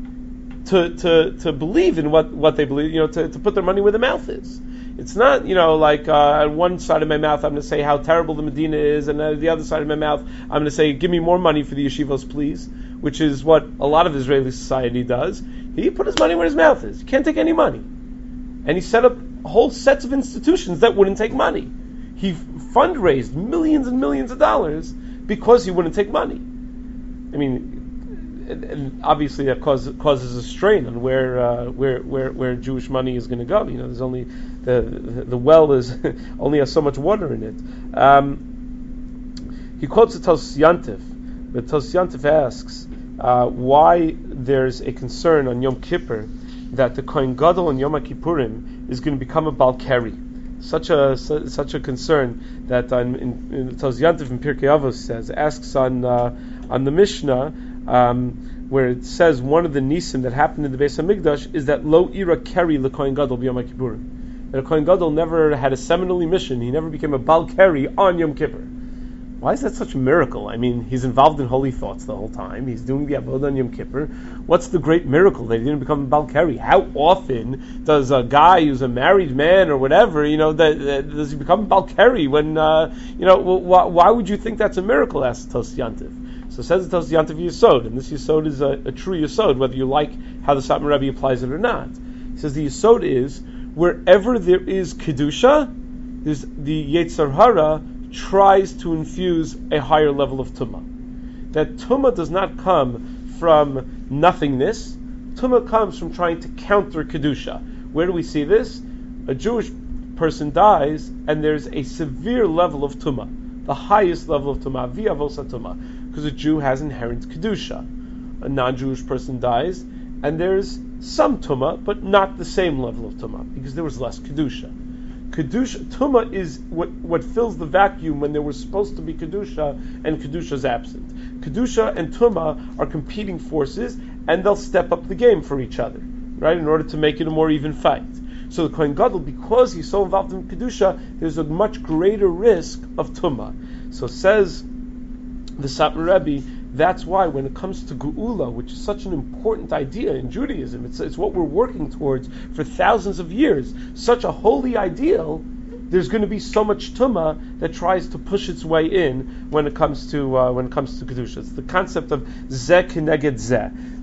to believe in what they believe. To put their money where their mouth is. It's not, like on one side of my mouth I'm going to say how terrible the Medina is, and on the other side of my mouth I'm going to say, give me more money for the yeshivos, please, which is what a lot of Israeli society does. He put his money where his mouth is. You can't take any money. And he set up whole sets of institutions that wouldn't take money. He fundraised millions and millions of dollars because he wouldn't take money. I mean, and obviously that causes a strain on where Jewish money is going to go. There's only the well is only has so much water in it. He quotes the Tos Yantif, but Tos Yantif asks why there's a concern on Yom Kippur that the Kohen Gadol on Yom Kippurim is going to become a Balkari. Such a concern that in Tos Yantiv in Pirkei Avos says, asks on the Mishnah, where it says one of the nisim that happened in the Beis Hamikdash is that lo ira keri leKohen Gadol b'Yom Kippurim. That a Kohen Gadol never had a seminal emission; he never became a Bal Keri on Yom Kippur. Why is that such a miracle? I mean, he's involved in holy thoughts the whole time. He's doing the avodah on Yom Kippur. What's the great miracle that he didn't become a Bal Keri? How often does a guy who's a married man or whatever, does he become a Bal Keri when, why would you think that's a miracle? Asks Tos Yantiv. So says the Tos Yantiv Yesod, and this Yesod is a true Yesod, whether you like how the Satmar Rebbe applies it or not. He says the Yesod is, wherever there is Kedusha, there's the Yetzer Hara tries to infuse a higher level of Tumah. That Tumah does not come from nothingness. Tumah comes from trying to counter Kedusha. Where do we see this? A Jewish person dies, and there's a severe level of Tumah, the highest level of Tumah, Via Vosa Tumah, because a Jew has inherent Kedusha. A non-Jewish person dies, and there's some Tumah, but not the same level of Tumah, because there was less Kedusha. Kedusha, Tumah is what fills the vacuum when there was supposed to be Kedusha, and Kedusha is absent. Kedusha and Tumah are competing forces, and they'll step up the game for each other, right, in order to make it a more even fight. So the Kohen Gadol, because he's so involved in Kedusha, there's a much greater risk of Tumah. So says the Satmar Rebbe, that's why when it comes to Geula, which is such an important idea in Judaism, it's what we're working towards for thousands of years, such a holy ideal, there's going to be so much Tumah that tries to push its way in when it comes to Kedusha. It's the concept of Zeh Keneged Zeh.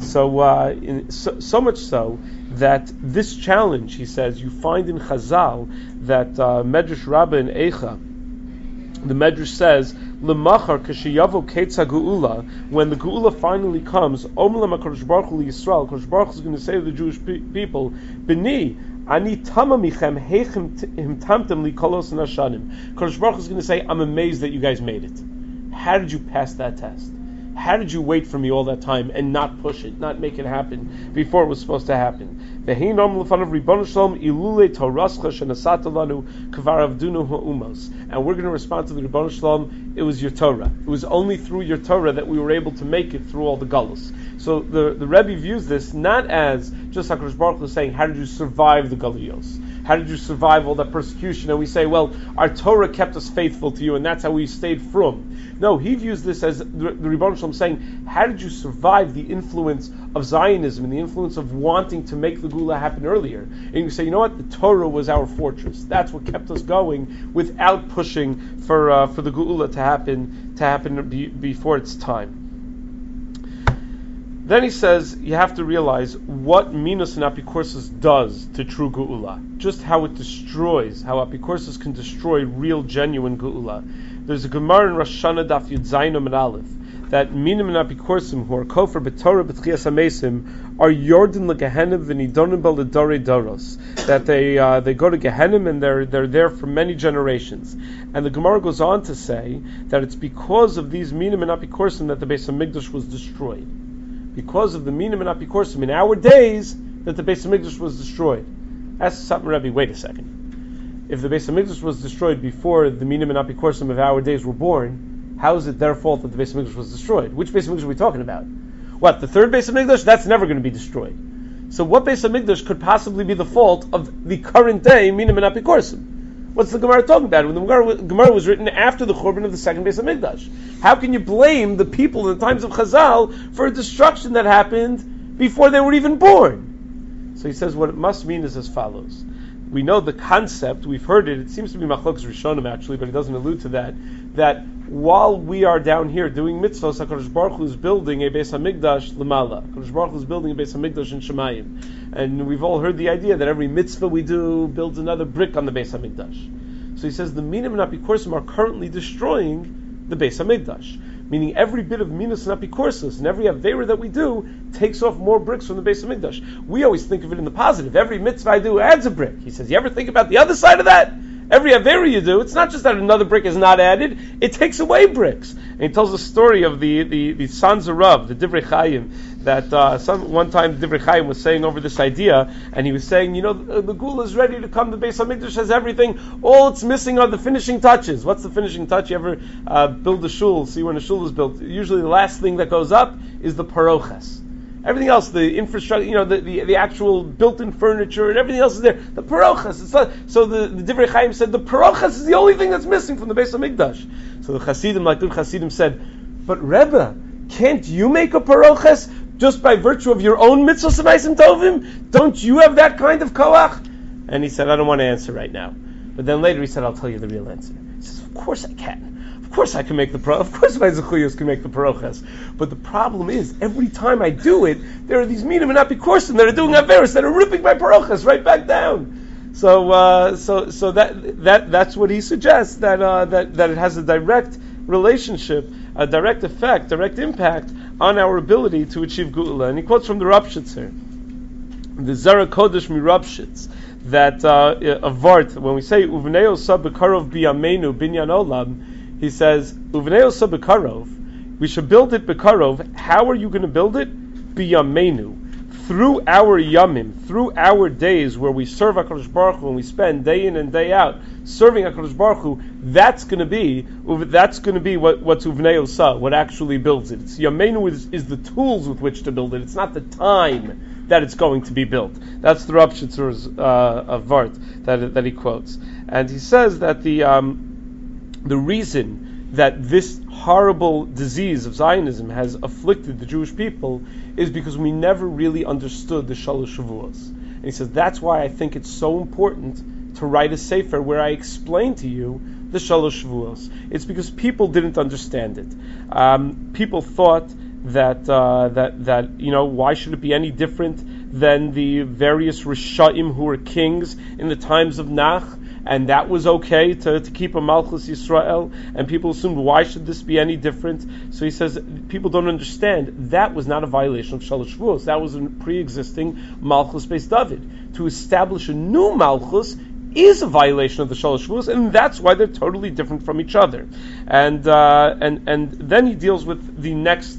So much so that this challenge, he says, you find in Chazal that Medrash Rabbah in Eicha, the Medrash says, L'machar k'sheyavo ketza geula, when the geula finally comes, Omlam HaKadosh Baruch Hu Yisrael, HaKadosh Baruch Hu is going to say to the Jewish people, B'ni, ani tama michem heichem himtamtem li kolos nashanim. HaKadosh Baruch Hu is going to say, I'm amazed that you guys made it. How did you pass that test? How did you wait for me all that time and not push it, not make it happen before it was supposed to happen? And we're going to respond to the Ribbon Shalom, it was your Torah. It was only through your Torah that we were able to make it through all the Galus. So the Rebbe views this not as just HaKadosh Baruch Hu saying, how did you survive the Galuyos? How did you survive all that persecution? And we say, well, our Torah kept us faithful to you, and that's how we stayed from. No, he views this as the Ribbon Shalom saying, how did you survive the influence of Zionism and the influence of wanting to make the Gula happen earlier? And you say, you know what? The Torah was our fortress. That's what kept us going without pushing for the Gula to happen before its time. Then he says you have to realize what Minos and Apikorsis does to true Geula. Just how it destroys, how Apikorsis can destroy real, genuine Geula. There's a Gemara in Rosh Hashanah Daf Yud Zayin Amud Aleph that Minim and Apikorsim, who are Kofer B'Torah B'Tchias HaMesim, are Yordan LeGehenim V'Nidonim B'Ledorei Doros. That they go to Gehenim and they're there for many generations. And the Gemara goes on to say that it's because of these Minim and Apikorsim that the Beis HaMikdash was destroyed. Because of the Minim and Apikorsim in our days that the Beis HaMikdash was destroyed. Ask the Satmar Rebbe, wait a second. If the Beis HaMikdash was destroyed before the Minim and Apikorsim of our days were born, how is it their fault that the Beis HaMikdash was destroyed? Which Beis HaMikdash are we talking about? What, the third Beis HaMikdash? That's never going to be destroyed. So what Beis HaMikdash could possibly be the fault of the current day Minim and Apikorsim? What's the Gemara talking about? When the Gemara was written after the Churban of the second Beis HaMikdash. How can you blame the people in the times of Chazal for a destruction that happened before they were even born? So he says what it must mean is as follows. We know the concept, we've heard it seems to be Machlokes Rishonim actually, but it doesn't allude to that while we are down here doing mitzvahs, HaKadosh Baruch Hu is building a Beis HaMikdash Lamala. HaKadosh Baruch Hu is building a Beis HaMikdash in Shemayim. And we've all heard the idea that every mitzvah we do builds another brick on the Beis HaMikdash. So he says the Minim and Apikorsim are currently destroying the Beis HaMikdash. Meaning every bit of Minos and Apikorsis and every Aveira that we do takes off more bricks from the Beis HaMikdash. We always think of it in the positive. Every mitzvah I do adds a brick. He says, you ever think about the other side of that? Every Avera you do, it's not just that another brick is not added, it takes away bricks. And he tells the story of the sons of Rav, the Divrei Chaim, that one time the Divrei Chaim was saying over this idea, and he was saying, the Gula is ready to come, the Beis HaMikdash has everything, all it's missing are the finishing touches. What's the finishing touch? You ever build a shul, see when a shul is built, usually the last thing that goes up is the parochas. Everything else, the infrastructure, the actual built-in furniture and everything else is there. The parochas. So the Divrei Chaim said the parochas is the only thing that's missing from the Beis HaMikdash. So the Hasidim, like good Hasidim, said, but Rebbe, can't you make a parochas just by virtue of your own mitzvahs and ma'asim tovim? Don't you have that kind of koach? And he said, I don't want to answer right now. But then later he said, I'll tell you the real answer. He says, of course I can. Of course I can make the parochas. Of course my zechuyos can make the parochas. But the problem is, every time I do it, there are these minim and apikorsim that are doing averis that are ripping my parochas right back down. So that's what he suggests, that it has a direct relationship, a direct effect, direct impact on our ability to achieve Geula. And he quotes from the Rapshitzer, the Zera Kodesh Mirapshitz, that a Vart, when we say Uvneo Sab Bekarov Biyamenu Binyan Olam, he says, Uvneo Sab Bekarov, we should build it Bekarov. How are you going to build it? Biyamenu. Through our yamim, through our days where we serve HaKadosh Baruch Hu and we spend day in and day out serving HaKadosh Baruch Hu, that's going to be what's Uvnei Osa, what actually builds it. It's Yamenu is the tools with which to build it. It's not the time that it's going to be built. That's the Rav Shitzur's Vart that he quotes. And he says that the reason that this horrible disease of Zionism has afflicted the Jewish people is because we never really understood the Shalosh Shavuos. And he says, that's why I think it's so important to write a sefer where I explain to you the Shalosh Shavuos. It's because people didn't understand it. People thought that why should it be any different than the various Rishaim who were kings in the times of Nach, and that was okay to keep a Malchus Yisrael, and people assumed, why should this be any different? So he says, people don't understand, that was not a violation of Shalosh Shavuos, that was a pre-existing Malchus Beis David. To establish a new Malchus is a violation of the Shalosh Shavuos, and that's why they're totally different from each other. And then he deals with the next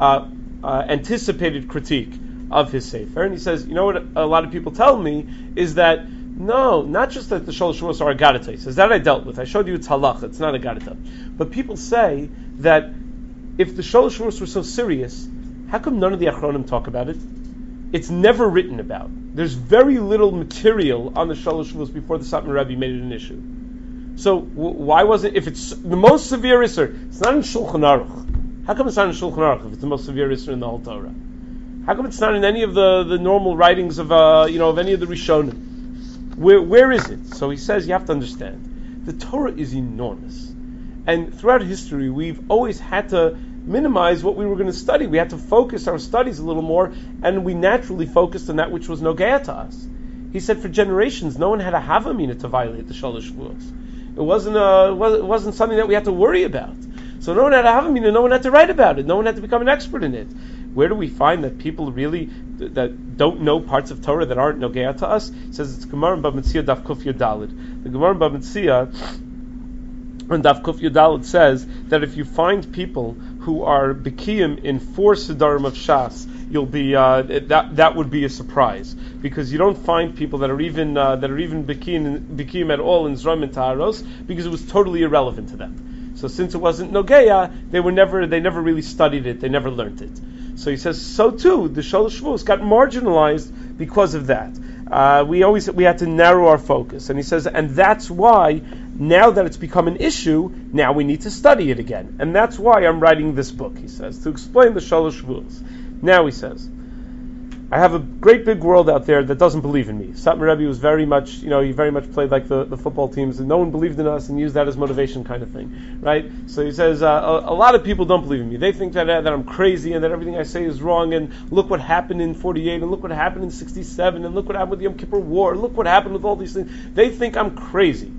anticipated critique of his Sefer, and he says, what a lot of people tell me is that no, not just that the Shalosh Shavuos are a Gadata. He says, that I dealt with. I showed you it's halacha, it's not a Gadata. But people say that if the Shalosh Shavuos were so serious, how come none of the Achronim talk about it? It's never written about. There's very little material on the Shalosh Shavuos before the Satmar Rebbe made it an issue. So why wasn't, if it's the most severe Isser, it's not in Shulchan Aruch. How come it's not in Shulchan Aruch if it's the most severe Isser in the whole Torah? How come it's not in any of the normal writings of any of the Rishonim? Where is it? So he says you have to understand, the Torah is enormous, and throughout history we've always had to minimize what we were going to study. We had to focus our studies a little more, and we naturally focused on that which was nogea to us. He said for generations no one had a havamina to violate the Shalosh Shavuos. It wasn't something that we had to worry about. So no one had a havamina, no one had to write about it, no one had to become an expert in it. Where do we find that people really that don't know parts of Torah that aren't nogea to us? It says it's Gemara in Bava Metzia Daf Kuf Yudalid. The Gemara in Bava Metzia on Daf Kuf Yudalid says that if you find people who are bikiyim in 4 Siddharim of Shas, you'll be that would be a surprise, because you don't find people that are even bikiyim at all in Zram and Taharos, because it was totally irrelevant to them. So since it wasn't nogea, they never really studied it, they never learned it. So he says, so too, the Shalosh Shavuos got marginalized because of that. We had to narrow our focus. And he says, and that's why, now that it's become an issue, now we need to study it again. And that's why I'm writing this book, he says, to explain the Shalosh Shavuos. Now he says, I have a great big world out there that doesn't believe in me. Satmar Rebbe was very much, he very much played like the football teams, and no one believed in us and used that as motivation kind of thing, right? So he says, a lot of people don't believe in me. They think that I'm crazy and that everything I say is wrong, and look what happened in 48, and look what happened in 67, and look what happened with the Yom Kippur War, look what happened with all these things. They think I'm crazy.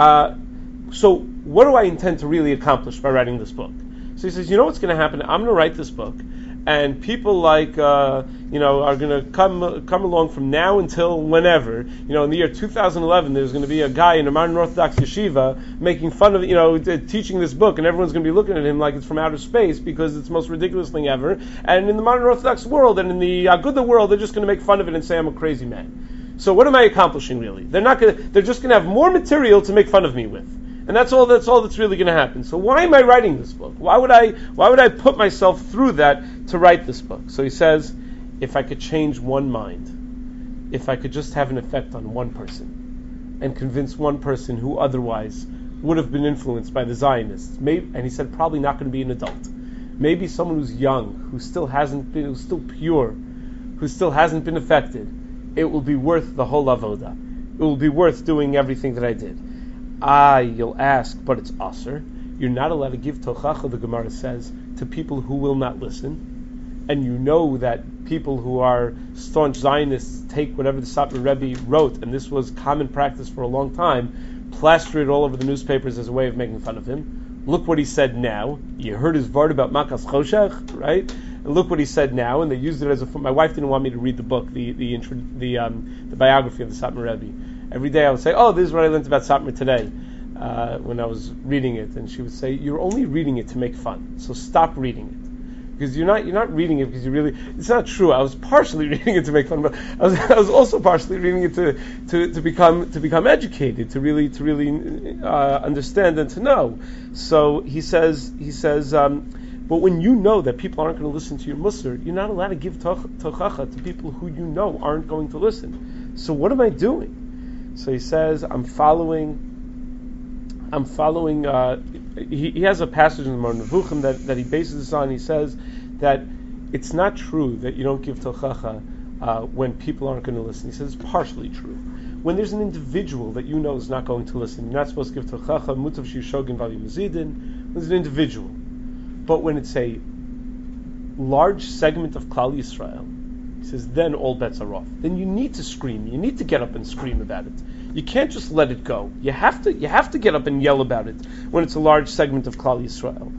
So what do I intend to really accomplish by writing this book? So he says, what's going to happen? I'm going to write this book, and people like are going to come along from now until whenever. In the year 2011, there's going to be a guy in a modern Orthodox yeshiva making fun of teaching this book, and everyone's going to be looking at him like it's from outer space because it's the most ridiculous thing ever. And in the modern Orthodox world and in the Aguda world, they're just going to make fun of it and say I'm a crazy man. So what am I accomplishing really? They're just going to have more material to make fun of me with. And that's all that's really going to happen. So why am I writing this book? Why would I put myself through that to write this book? So he says, if I could change one mind, if I could just have an effect on one person and convince one person who otherwise would have been influenced by the Zionists, and he said probably not going to be an adult, maybe someone who's young, who's still pure, who still hasn't been affected, it will be worth the whole avoda. It will be worth doing everything that I did. You'll ask, but it's aser. You're not allowed to give tochacha, the Gemara says, to people who will not listen. And you know that people who are staunch Zionists take whatever the Satmar Rebbe wrote, and this was common practice for a long time, plaster it all over the newspapers as a way of making fun of him. Look what he said now. You heard his word about Makas Choshech, right? And look what he said now, and they used it as my wife didn't want me to read the book, the biography of the Satmar Rebbe. Every day I would say, this is what I learned about Satmar today, when I was reading it. And she would say, you're only reading it to make fun, so stop reading it. Because you're not reading it because you really, it's not true. I was partially reading it to make fun, but I was also partially reading it to become educated, to really understand and to know. So he says, but when you know that people aren't going to listen to your Musar, you're not allowed to give tochacha to people who you know aren't going to listen. So what am I doing? So he says, I'm following. He has a passage in the Moreh Nevuchim that he bases this on. He says that it's not true that you don't give tochacha when people aren't going to listen. He says it's partially true. When there's an individual that you know is not going to listen, you're not supposed to give tochacha. Mutav shishogin v'al yimazidin. There's an individual, but when it's a large segment of Klal Yisrael, he says, then all bets are off. Then you need to scream. You need to get up and scream about it. You can't just let it go. You have to get up and yell about it when it's a large segment of Klal Yisrael.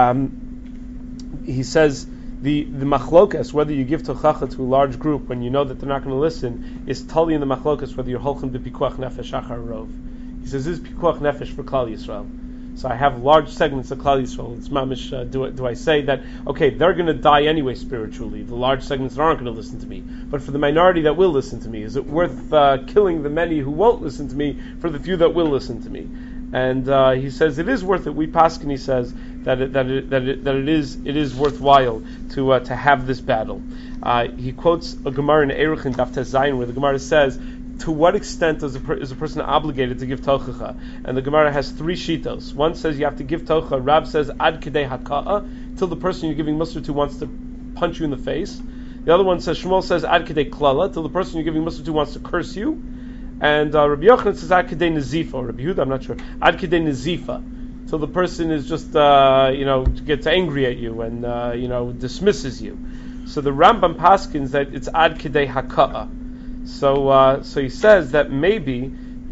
He says the machlokas, whether you give tochacha to a large group when you know that they're not going to listen, is tali in the machlokas whether you're holchem b'pikuach nefesh achar rov. He says this is pikuach nefesh for Klal Yisrael. So I have large segments of Klal Yisrael. It's mamish. Do I say that? Okay, they're going to die anyway spiritually. The large segments that aren't going to listen to me. But for the minority that will listen to me, is it worth killing the many who won't listen to me for the few that will listen to me? And he says it is worth it. We paskin, he says that it is worthwhile to have this battle. He quotes a Gemara in Eruch in Daf Tes Zayin where the Gemara says, to what extent is a person obligated to give tochacha? And the Gemara has three shitos. One says you have to give tochacha. Rab says ad kedei haka'a, till the person you're giving musar to wants to punch you in the face. The other one says, Shmuel says ad kedei klala, till the person you're giving musar to wants to curse you. And Rabbi Yochanan says ad kedei nazifa, or Rabbi Yehuda, I'm not sure, ad kedei nazifa, till the person is just gets angry at you and dismisses you. So the Rambam paskins that it's ad kedei haka'a. So he says that maybe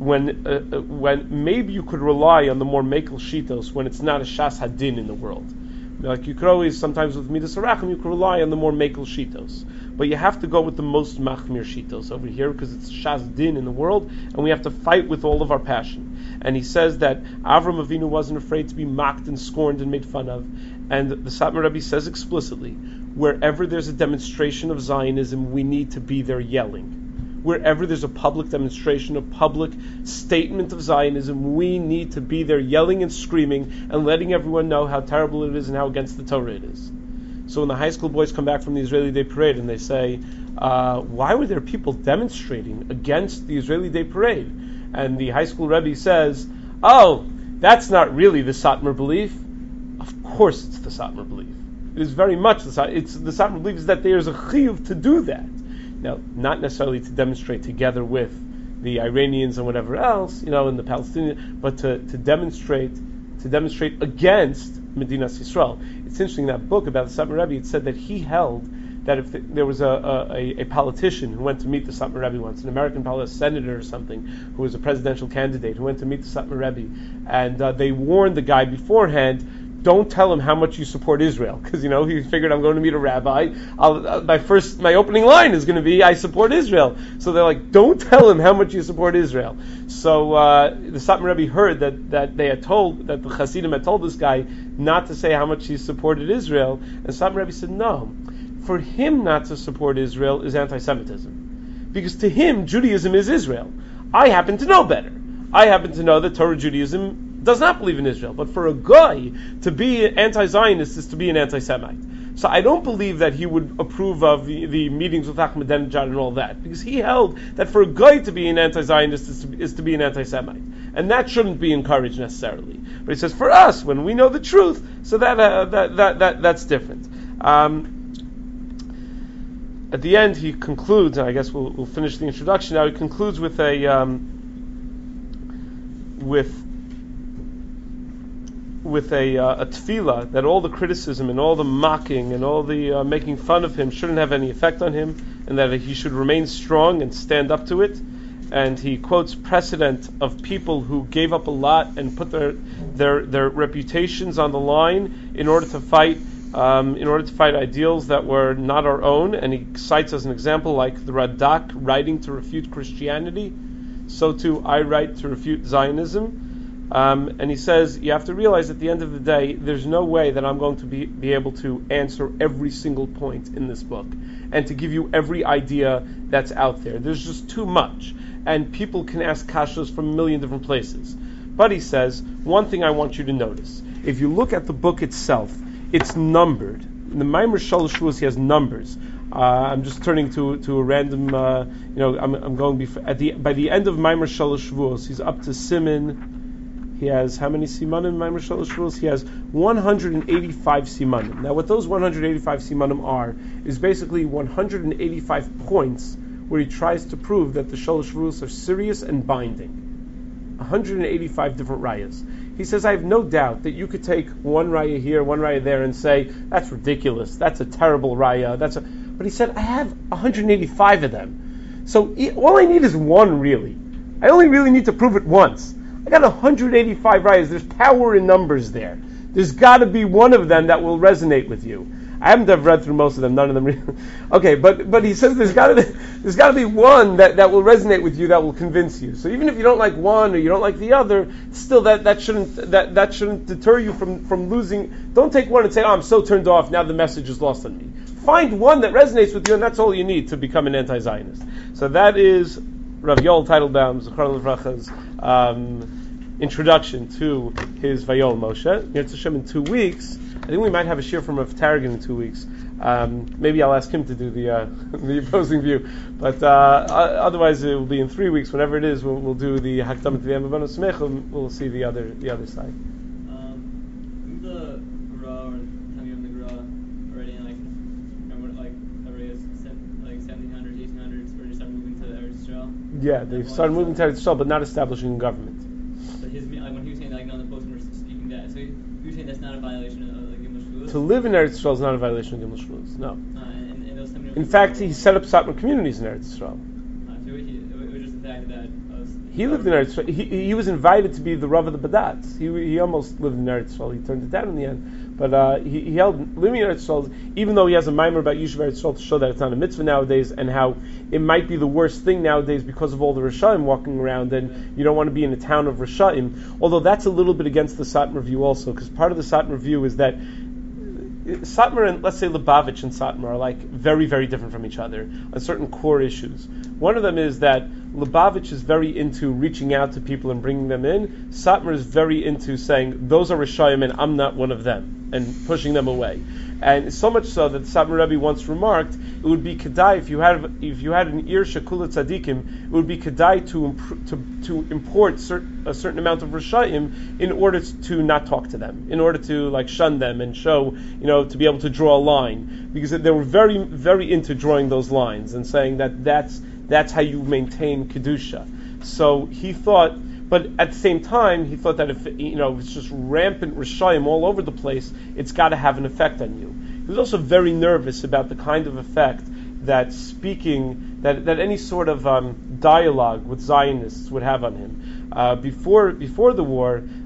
when maybe you could rely on the more mekel shitos when it's not a shas hadin in the world. Like you could always, sometimes with midas harachim, you could rely on the more mekel shitos, but you have to go with the most machmir shitos over here because it's shas din in the world, and we have to fight with all of our passion. And he says that Avram Avinu wasn't afraid to be mocked and scorned and made fun of, and the Satmar Rebbe says explicitly, wherever there's a demonstration of Zionism, we need to be there yelling. Wherever there's a public demonstration, a public statement of Zionism, we need to be there yelling and screaming and letting everyone know how terrible it is and how against the Torah it is. So when the high school boys come back from the Israeli Day Parade and they say, why were there people demonstrating against the Israeli Day Parade? And the high school Rebbe says, that's not really the Satmar belief. Of course it's the Satmar belief. It is very much the Satmar belief is that there is a chiyuv to do that. Now, not necessarily to demonstrate together with the Iranians and whatever else, and the Palestinians, but to demonstrate against Medinas Yisrael. It's interesting, that book about the Satmar Rebbe, it said that he held that if there was a politician who went to meet the Satmar Rebbe once, an American senator or something, who was a presidential candidate, who went to meet the Satmar Rebbe, and they warned the guy beforehand, don't tell him how much you support Israel, because he figured I'm going to meet a rabbi. My opening line is going to be I support Israel. So they're like, don't tell him how much you support Israel. So the Satmar Rebbe heard that they had told that the Hasidim had told this guy not to say how much he supported Israel, and Satmar Rebbe said no. For him not to support Israel is anti-Semitism, because to him Judaism is Israel. I happen to know better. I happen to know that Torah Judaism does not believe in Israel. But for a guy to be anti-Zionist is to be an anti-Semite. So I don't believe that he would approve of the meetings with Ahmadinejad and all that, because he held that for a guy to be an anti-Zionist is to be an anti-Semite, and that shouldn't be encouraged necessarily. But he says for us, when we know the truth, so that's different. At the end, he concludes, and I guess we'll finish the introduction now. He concludes with a tefillah that all the criticism and all the mocking and all the making fun of him shouldn't have any effect on him, and that he should remain strong and stand up to it. And he quotes precedent of people who gave up a lot and put their reputations on the line in order to fight ideals that were not our own. And he cites as an example like the Radak writing to refute Christianity, so too I write to refute Zionism. And he says you have to realize at the end of the day there's no way that I'm going to be able to answer every single point in this book and to give you every idea that's out there. There's just too much, and people can ask kashas from a million different places. But he says one thing I want you to notice: if you look at the book itself, it's numbered. In the Maimer Shalosh Shavuos, he has numbers. I'm just turning to a random. I'm going by the end of Maimer Shalosh Shavuos, he's up to Siman. He has how many simanim in Maimer Shalosh Shavuos? He has 185 simanim. Now, what those 185 simanim are is basically 185 points where he tries to prove that the Shalosh Shavuos are serious and binding. 185 different rayas. He says, I have no doubt that you could take one raya here, one raya there, and say, that's ridiculous, that's a terrible raya, But he said, I have 185 of them. So all I need is one, really. I only really need to prove it once. I got 185 rayas. There's power in numbers there. There's got to be one of them that will resonate with you. I haven't read through most of them. None of them really. Okay, but he says there's got to be one that will resonate with you, that will convince you. So even if you don't like one or you don't like the other, still that shouldn't deter you from losing. Don't take one and say, oh, I'm so turned off, now the message is lost on me. Find one that resonates with you, and that's all you need to become an anti-Zionist. So that is Rav Yoel Teitelbaum, Zichrono Livracha's introduction to his Vayol Moshe. Yetz Hashem in 2 weeks. I think we might have a shir from Rav Targum in 2 weeks. Maybe I'll ask him to do the opposing view. But otherwise, it will be in 3 weeks. Whenever it is, we'll do the Hakdamat V'Yamavanu Smechum. We'll see the other side. The Gra or Tamiyam the Gra already in already 1700s, 1800s, where they started moving to Eretz Yisrael. Yeah, they started moving to Eretz Yisrael, but not establishing a government. But when he was saying none of the posts were speaking that, so you were saying that's not a violation of Gimel Shavuos? To live in Eretz Yisrael is not a violation of Gimel Shavuos, no. And in fact, he set up Satmar communities in Eretz Yisrael. So it was just the fact that he lived in Eretz Yisrael. He was invited to be the Rav of the Badats. He almost lived in Eretz Yisrael. He turned it down in the end. But he held living in Eretz Yisrael, even though he has a mimer about Yishuv Eretz Yisrael to show that it's not a mitzvah nowadays, and how it might be the worst thing nowadays because of all the Rishaim walking around, and you don't want to be in a town of Rishaim. Although that's a little bit against the Satmar view also, because part of the Satmar view is that Satmar and, let's say, Lubavitch and Satmar are like very, very different from each other on certain core issues. One of them is that Lubavitch is very into reaching out to people and bringing them in. Satmar is very into saying, those are Rishayim and I'm not one of them, and pushing them away. And so much so that the Satmar Rebbe once remarked, it would be kedai if you had an ir shekula tzadikim, it would be kedai to import a certain amount of Rishayim in order to not talk to them, in order to shun them and show, to be able to draw a line, because they were very, very into drawing those lines and saying that's how you maintain kedusha. So he thought. But at the same time, he thought that if it's just rampant Rishayim all over the place, it's got to have an effect on you. He was also very nervous about the kind of effect that speaking, that any sort of dialogue with Zionists would have on him. Before the war,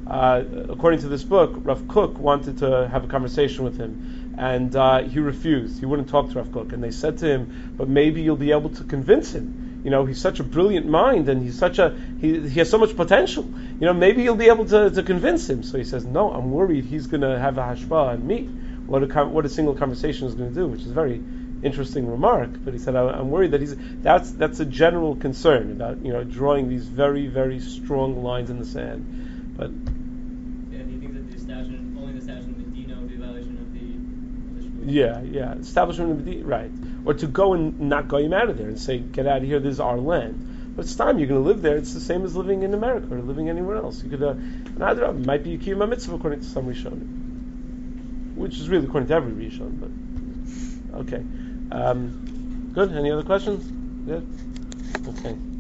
according to this book, Rav Kook wanted to have a conversation with him, and he refused. He wouldn't talk to Rav Kook, and they said to him, "But maybe you'll be able to convince him. He's such a brilliant mind, and he has so much potential. Maybe you'll be able to convince him." So he says, "No, I'm worried he's going to have a hashpah on me. What a single conversation is going to do," which is a very interesting remark. But he said, "I'm worried that that's a general concern about drawing these very, very strong lines in the sand." But yeah, he thinks that only the establishment of Medina would be a violation of the Shvuah. yeah, establishment of Medina, right? Or to go and not go him out of there and say, "Get out of here. This is our land." But it's time you're going to live there. It's the same as living in America or living anywhere else. You could, it might be Yikiyim HaMitzvah according to some Rishonim, which is really according to every Rishon. But okay, good. Any other questions? Good. Okay.